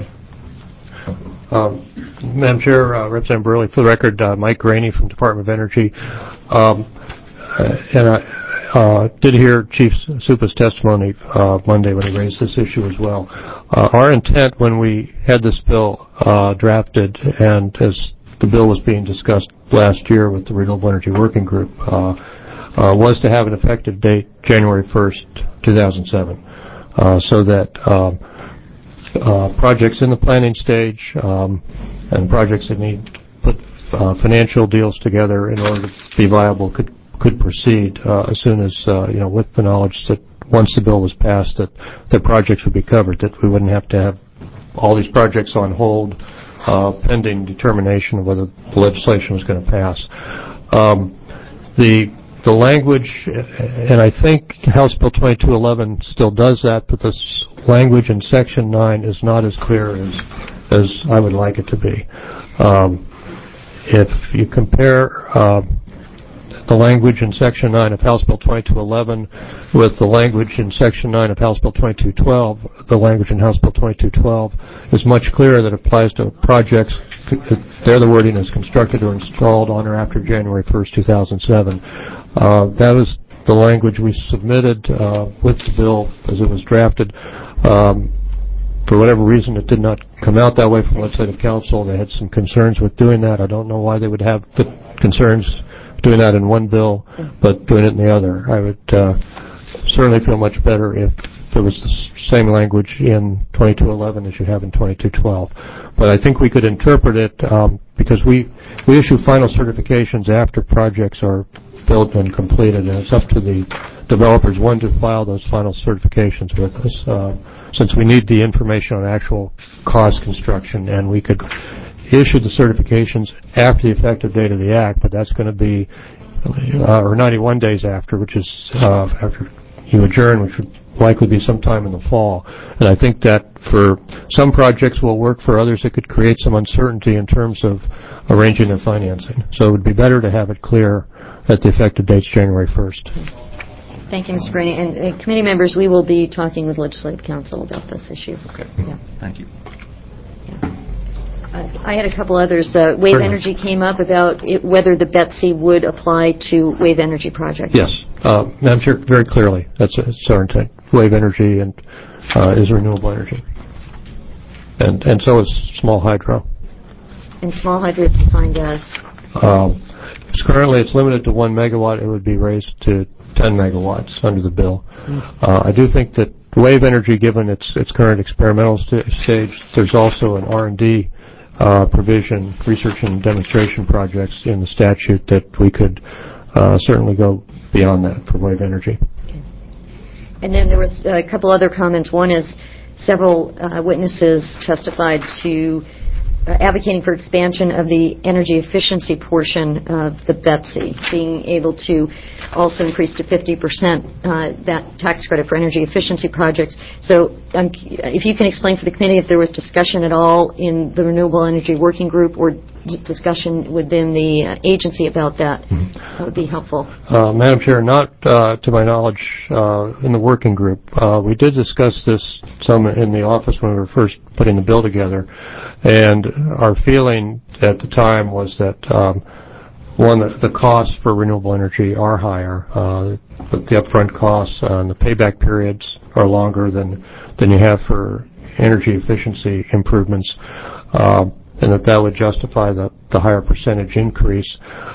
Madam Chair, Representative Burley, for the record, Mike Graney from Department of Energy. And I did hear Chief Supa's testimony Monday when he raised this issue as well. Our intent when we had this bill drafted and as the bill was being discussed last year with the Renewable Energy Working Group was to have an effective date January 1st, 2007, so that projects in the planning stage and projects that need to put financial deals together in order to be viable could proceed as soon as, with the knowledge that once the bill was passed that projects would be covered, that we wouldn't have to have all these projects on hold pending determination of whether the legislation was going to pass. The language, and I think House Bill 2211 still does that, but the language in Section 9 is not as clear as I would like it to be. If you compare the language in Section 9 of House Bill 2211 with the language in Section 9 of House Bill 2212, the language in House Bill 2212 is much clearer that applies to projects. There the wording is constructed or installed on or after January 1st, 2007. That was the language we submitted with the bill as it was drafted. For whatever reason, it did not come out that way from Legislative Council. They had some concerns with doing that. I don't know why they would have the concerns doing that in one bill, but doing it in the other. I would certainly feel much better if there was the same language in 2211 as you have in 2212. But I think we could interpret it because we issue final certifications after projects are built and completed, and it's up to the developers, one, to file those final certifications with us, since we need the information on actual cost construction, and we could issue the certifications after the effective date of the Act, but that's going to be, or 91 days after, which is after you adjourn, which would likely be sometime in the fall. And I think that for some projects will work, for others it could create some uncertainty in terms of arranging their financing. So it would be better to have it clear that the effective date's January 1st. Thank you, Mr. Graney. And committee members, we will be talking with Legislative Council about this issue. Okay. Yeah. Thank you. I had a couple others. Wave Energy came up about whether the BETC would apply to wave energy projects. Yes. Madam Chair, very clearly, that's our intent. Wave energy and is renewable energy. And so is small hydro. And small hydro is defined as? Currently it's limited to 1 megawatt. It would be raised to 10 megawatts under the bill. I do think that wave energy, given its current experimental stage, there's also an R&D provision, research and demonstration projects in the statute that we could certainly go beyond that for wave energy. Okay. And then there was a couple other comments. One is several witnesses testified to advocating for expansion of the energy efficiency portion of the BETC, being able to also increase to 50% that tax credit for energy efficiency projects. So if you can explain for the committee if there was discussion at all in the Renewable Energy Working Group or discussion within the agency about that, that would be helpful. Madam Chair, not to my knowledge in the working group. We did discuss this some in the office when we were first putting the bill together, and our feeling at the time was that one, the costs for renewable energy are higher, but the upfront costs and the payback periods are longer than you have for energy efficiency improvements, and that would justify the higher percentage increase.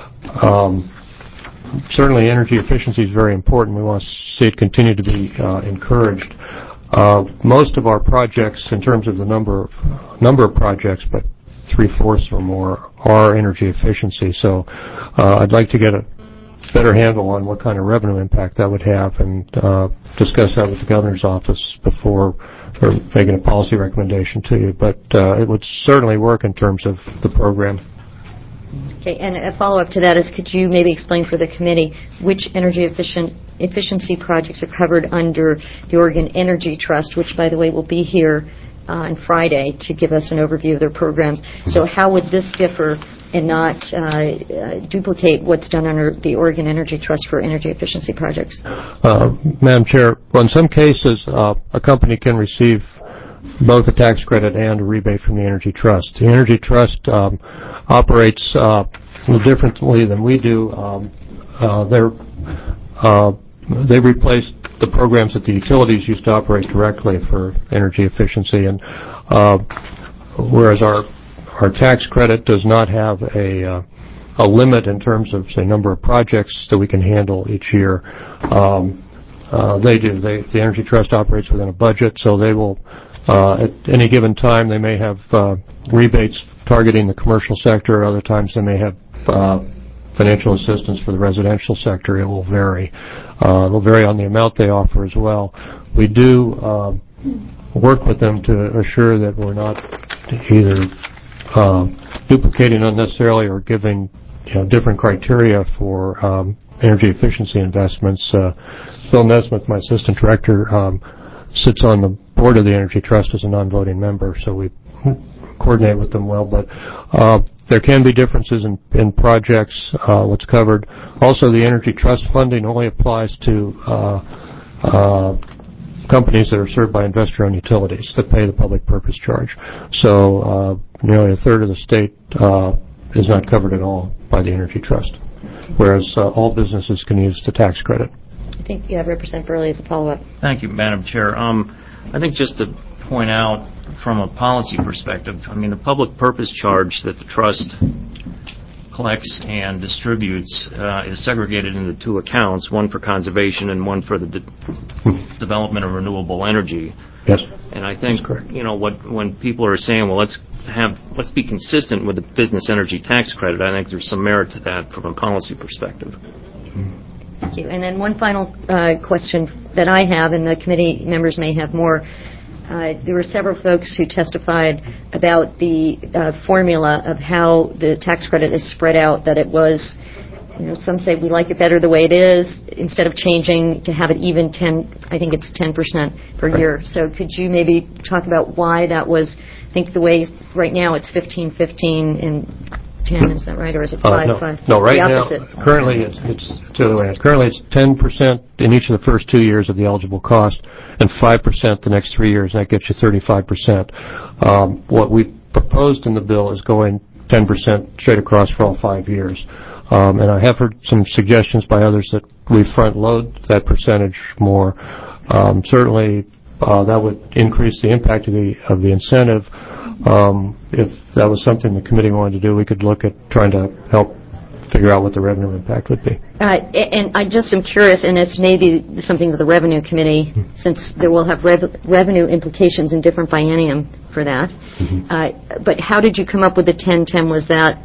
Certainly energy efficiency is very important. We want to see it continue to be encouraged. Most of our projects, in terms of the number of projects, but 3/4 or more are energy efficiency. So I'd like to get a better handle on what kind of revenue impact that would have and discuss that with the governor's office before making a policy recommendation to you. But it would certainly work in terms of the program. Okay, and a follow-up to that is, could you maybe explain for the committee which energy efficiency projects are covered under the Oregon Energy Trust, which, by the way, will be here on Friday to give us an overview of their programs. So how would this differ and not duplicate what's done under the Oregon Energy Trust for energy efficiency projects? Madam Chair, well, in some cases, a company can receive both a tax credit and a rebate from the Energy Trust. The Energy Trust operates differently than we do. They've replaced the programs that the utilities used to operate directly for energy efficiency, and whereas our tax credit does not have a limit in terms of, say, number of projects that we can handle each year. They do. The Energy Trust operates within a budget, so they will, at any given time, they may have rebates targeting the commercial sector. Other times they may have financial assistance for the residential sector. It will vary. It will vary on the amount they offer as well. We do work with them to assure that we're not either duplicating unnecessarily or giving different criteria for energy efficiency investments. Bill Nesmith, my assistant director, sits on the board of the Energy Trust as a non-voting member, so we coordinate with them well. But there can be differences in projects, what's covered. Also, the Energy Trust funding only applies to companies that are served by investor-owned utilities that pay the public purpose charge. So nearly a third of the state is not covered at all by the Energy Trust, whereas all businesses can use the tax credit. I think you have Representative Burley as a follow-up. Thank you, Madam Chair. I think just to point out from a policy perspective, I mean, the public purpose charge that the trust collects and distributes is segregated into two accounts, one for conservation and one for the development of renewable energy. Yes. And I think, when people are saying, well, let's be consistent with the business energy tax credit, I think there's some merit to that from a policy perspective. Thank you. And then one final question that I have, and the committee members may have more. There were several folks who testified about the formula of how the tax credit is spread out, that it was, some say we like it better the way it is, instead of changing to have it even 10%, I think it's 10% per year. So could you maybe talk about why that was, I think the way right now it's 15-15 and 10, is that right, or is it 5-5? No, right now, currently it's the other way. Currently it's 10% in each of the first 2 years of the eligible cost and 5% the next 3 years, and that gets you 35%. What we proposed in the bill is going 10% straight across for all 5 years. And I have heard some suggestions by others that we front load that percentage more. Certainly that would increase the impact of the incentive. If that was something the committee wanted to do, we could look at trying to help figure out what the revenue impact would be. And I just am curious, and it's maybe something for the Revenue Committee, since there will have revenue implications in different biennium for that. But how did you come up with the 10-10? Was that,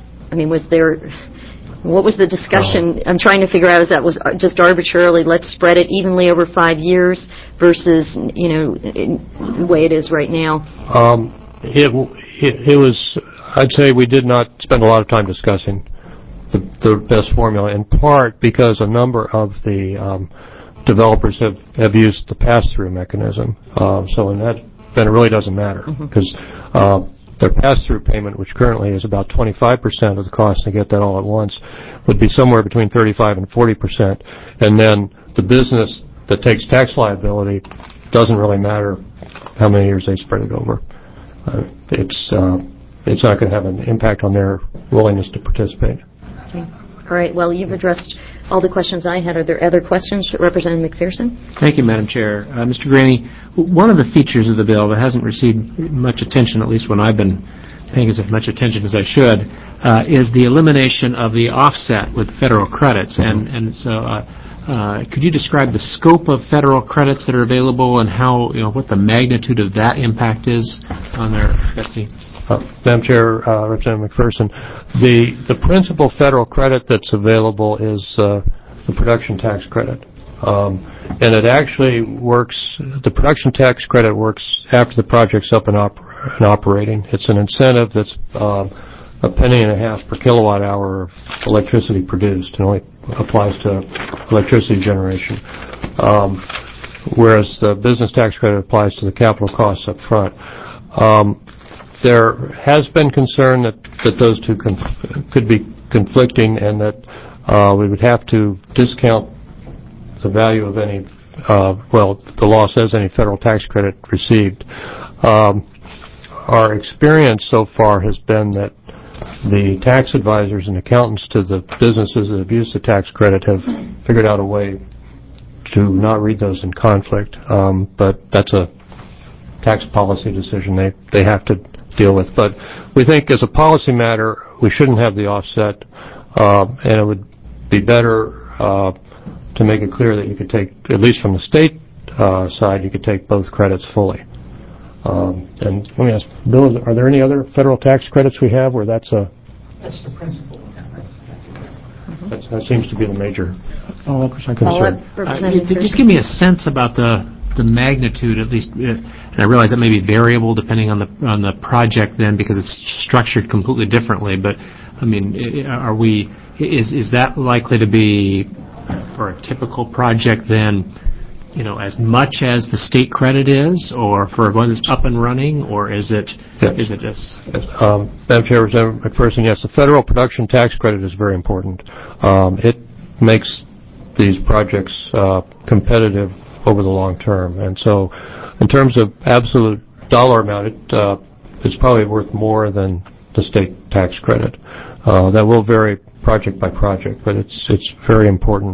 what was the discussion? I'm trying to figure out, is that was just arbitrarily, let's spread it evenly over 5 years versus, the way it is right now? It was, I'd say we did not spend a lot of time discussing the best formula, in part because a number of the developers have used the pass-through mechanism. So in that, then it really doesn't matter, because their pass-through payment, which currently is about 25% of the cost to get that all at once, would be somewhere between 35 and 40%. And then the business that takes tax liability doesn't really matter how many years they spread it over. It's not going to have an impact on their willingness to participate. Okay. All right. Well, you've addressed all the questions I had. Are there other questions? Representative McPherson? Thank you, Madam Chair. Mr. Graney, one of the features of the bill that hasn't received much attention, at least when I've been paying as much attention as I should, is the elimination of the offset with federal credits. And so could you describe the scope of federal credits that are available and how, what the magnitude of that impact is on their, Betsy? Madam Chair, Representative McPherson, the principal federal credit that's available is the production tax credit. And it actually works, the production tax credit works after the project's up and operating. It's an incentive that's $0.015 per kilowatt hour of electricity produced. It only applies to electricity generation. Whereas the business tax credit applies to the capital costs up front. There has been concern that those two could be conflicting and that we would have to discount the value of any, the law says any federal tax credit received. Our experience so far has been that the tax advisors and accountants to the businesses that have used the tax credit have figured out a way to not read those in conflict, but that's a tax policy decision they have to deal with. But we think as a policy matter, we shouldn't have the offset, and it would be better to make it clear that you could take, at least from the state side, you could take both credits fully. And let me ask, Bill, are there any other federal tax credits we have where that's the principal? That seems to be the major concern. Just give me a sense about the magnitude, at least, and I realize that may be variable depending on the project then because it's structured completely differently. But I mean, is that likely to be for a typical project then? As much as the state credit is, or for one that's up and running, or is it just? Madam Chair, Representative McPherson, yes, the federal production tax credit is very important. It makes these projects competitive over the long term, and so in terms of absolute dollar amount, it's probably worth more than the state tax credit. That will vary project by project, but it's very important.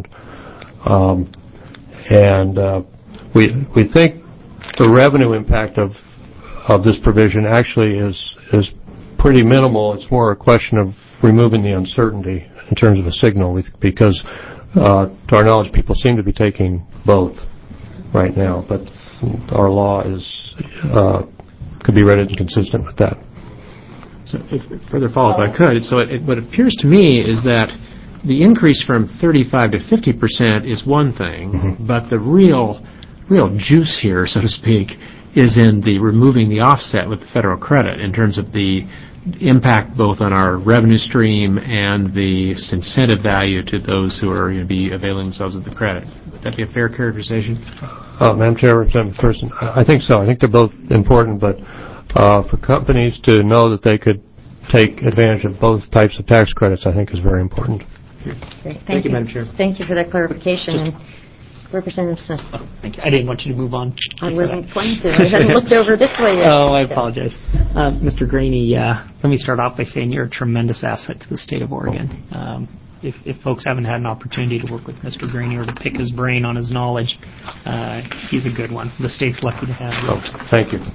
And we think the revenue impact of this provision actually is pretty minimal. It's more a question of removing the uncertainty in terms of a signal, because to our knowledge, people seem to be taking both right now. But our law could be read inconsistent with that. So, further follow-up, if I could. So, what appears to me is that the increase from 35 to 50% is one thing, but the real juice here, so to speak, is in the removing the offset with the federal credit in terms of the impact both on our revenue stream and the incentive value to those who are going to be availing themselves of the credit. Would that be a fair characterization? Madam Chair, Representative McPherson, I think so. I think they're both important, but for companies to know that they could take advantage of both types of tax credits, I think is very important. Great. Thank you, Madam Chair. Thank you for that clarification. And Representative Smith. Thank you. I didn't want you to move on. I wasn't planning to. I hadn't looked over this way yet. Oh, I apologize. Mr. Graney, let me start off by saying you're a tremendous asset to the state of Oregon. If folks haven't had an opportunity to work with Mr. Graney or to pick his brain on his knowledge, he's a good one. The state's lucky to have you. Oh, thank you.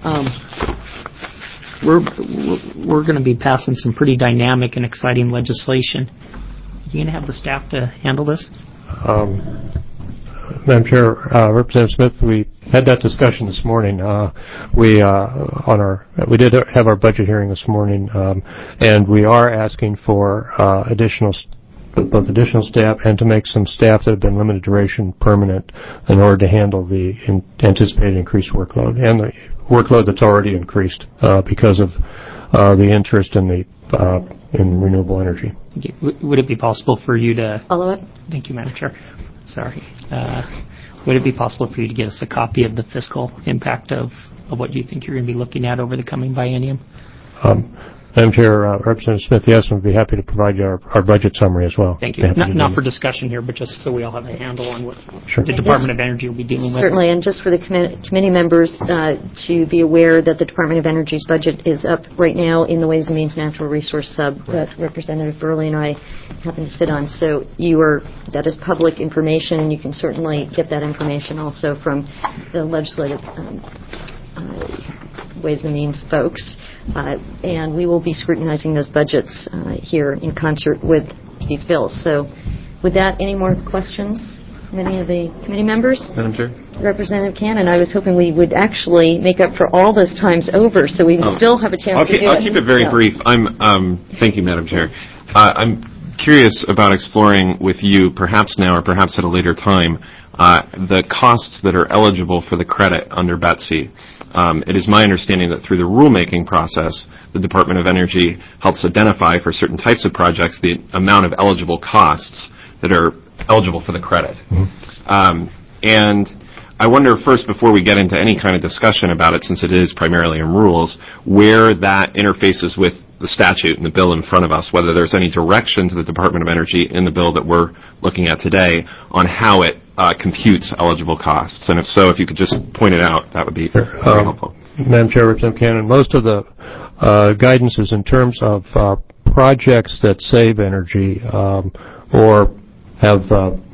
We're going to be passing some pretty dynamic and exciting legislation. Are you going to have the staff to handle this? Madam Chair, Representative Smith, we had that discussion this morning. We did have our budget hearing this morning, and we are asking for both additional staff and to make some staff that have been limited duration permanent in order to handle the anticipated increased workload and the workload that's already increased because of the interest in renewable energy. Would it be possible for you to follow up? Thank you, Madam Chair. Sorry. Would it be possible for you to get us a copy of the fiscal impact of what you think you're going to be looking at over the coming biennium? Madam Chair, Representative Smith, yes, and we'd be happy to provide you our budget summmer as well. Thank you. Not for discussion here, but just so we all have a handle on what the Department of Energy will be dealing with. Certainly, and just for the committee members to be aware that the Department of Energy's budget is up right now in the Ways and Means Natural Resource Sub that Representative Burley and I happen to sit on. So that is public information, and you can certainly get that information also from the legislative Ways and Means folks, and we will be scrutinizing those budgets here in concert with these bills. So with that, any more questions from any of the committee members? Madam Chair? Representative Cannon, I was hoping we would actually make up for all those times over so we still have a chance to do it. I'll keep it very brief. Thank you, Madam Chair. I'm curious about exploring with you, perhaps now or perhaps at a later time, the costs that are eligible for the credit under BETC. it is my understanding that through the rulemaking process, the Department of Energy helps identify for certain types of projects the amount of eligible costs that are eligible for the credit. And I wonder first, before we get into any kind of discussion about it, since it is primarily in rules, where that interfaces with the statute and the bill in front of us, whether there's any direction to the Department of Energy in the bill that we're looking at today on how it computes eligible costs. And if so, if you could just point it out, that would be very helpful. Madam Chair, Representative Cannon, most of the guidance is in terms of projects that save energy or have,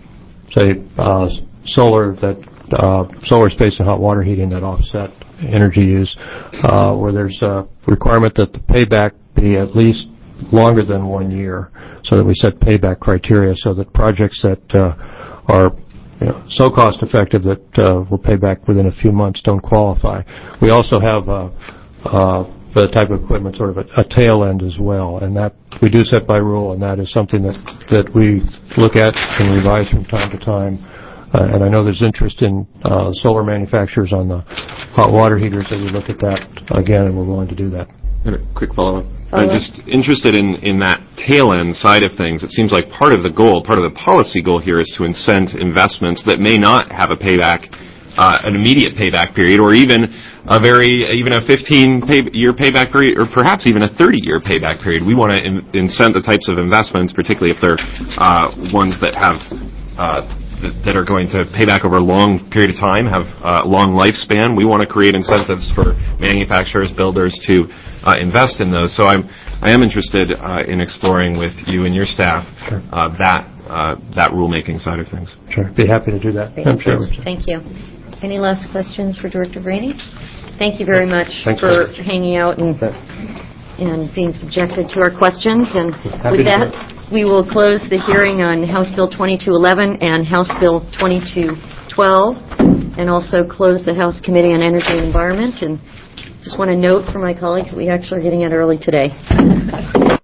solar space and hot water heating that offset energy use, where there's a requirement that the payback be at least longer than 1 year, so that we set payback criteria so that projects that are so cost effective that will pay back within a few months don't qualify. We also have the type of equipment sort of a tail end as well, and that we do set by rule, and that is something that we look at and revise from time to time. And I know there's interest in solar manufacturers on the hot water heaters, that we look at that again, and we're willing to do that. A quick follow-up. I'm just interested in that tail end side of things. It seems like part of the goal, part of the policy goal here is to incent investments that may not have a payback, an immediate payback period, or even a 15-year payback period, or perhaps even a 30-year payback period. We want to incent the types of investments, particularly if they're ones that have that are going to pay back over a long period of time, have a long lifespan. We want to create incentives for manufacturers, builders to invest in those. So I am interested in exploring with you and your staff that rulemaking side of things. Sure. Be happy to do that. Thank you. Any last questions for Director Braney? Thank you very much for hanging out and being subjected to our questions. And with that, we will close the hearing on House Bill 2211 and House Bill 2212, and also close the House Committee on Energy and Environment. And just want to note for my colleagues that we actually are getting out early today.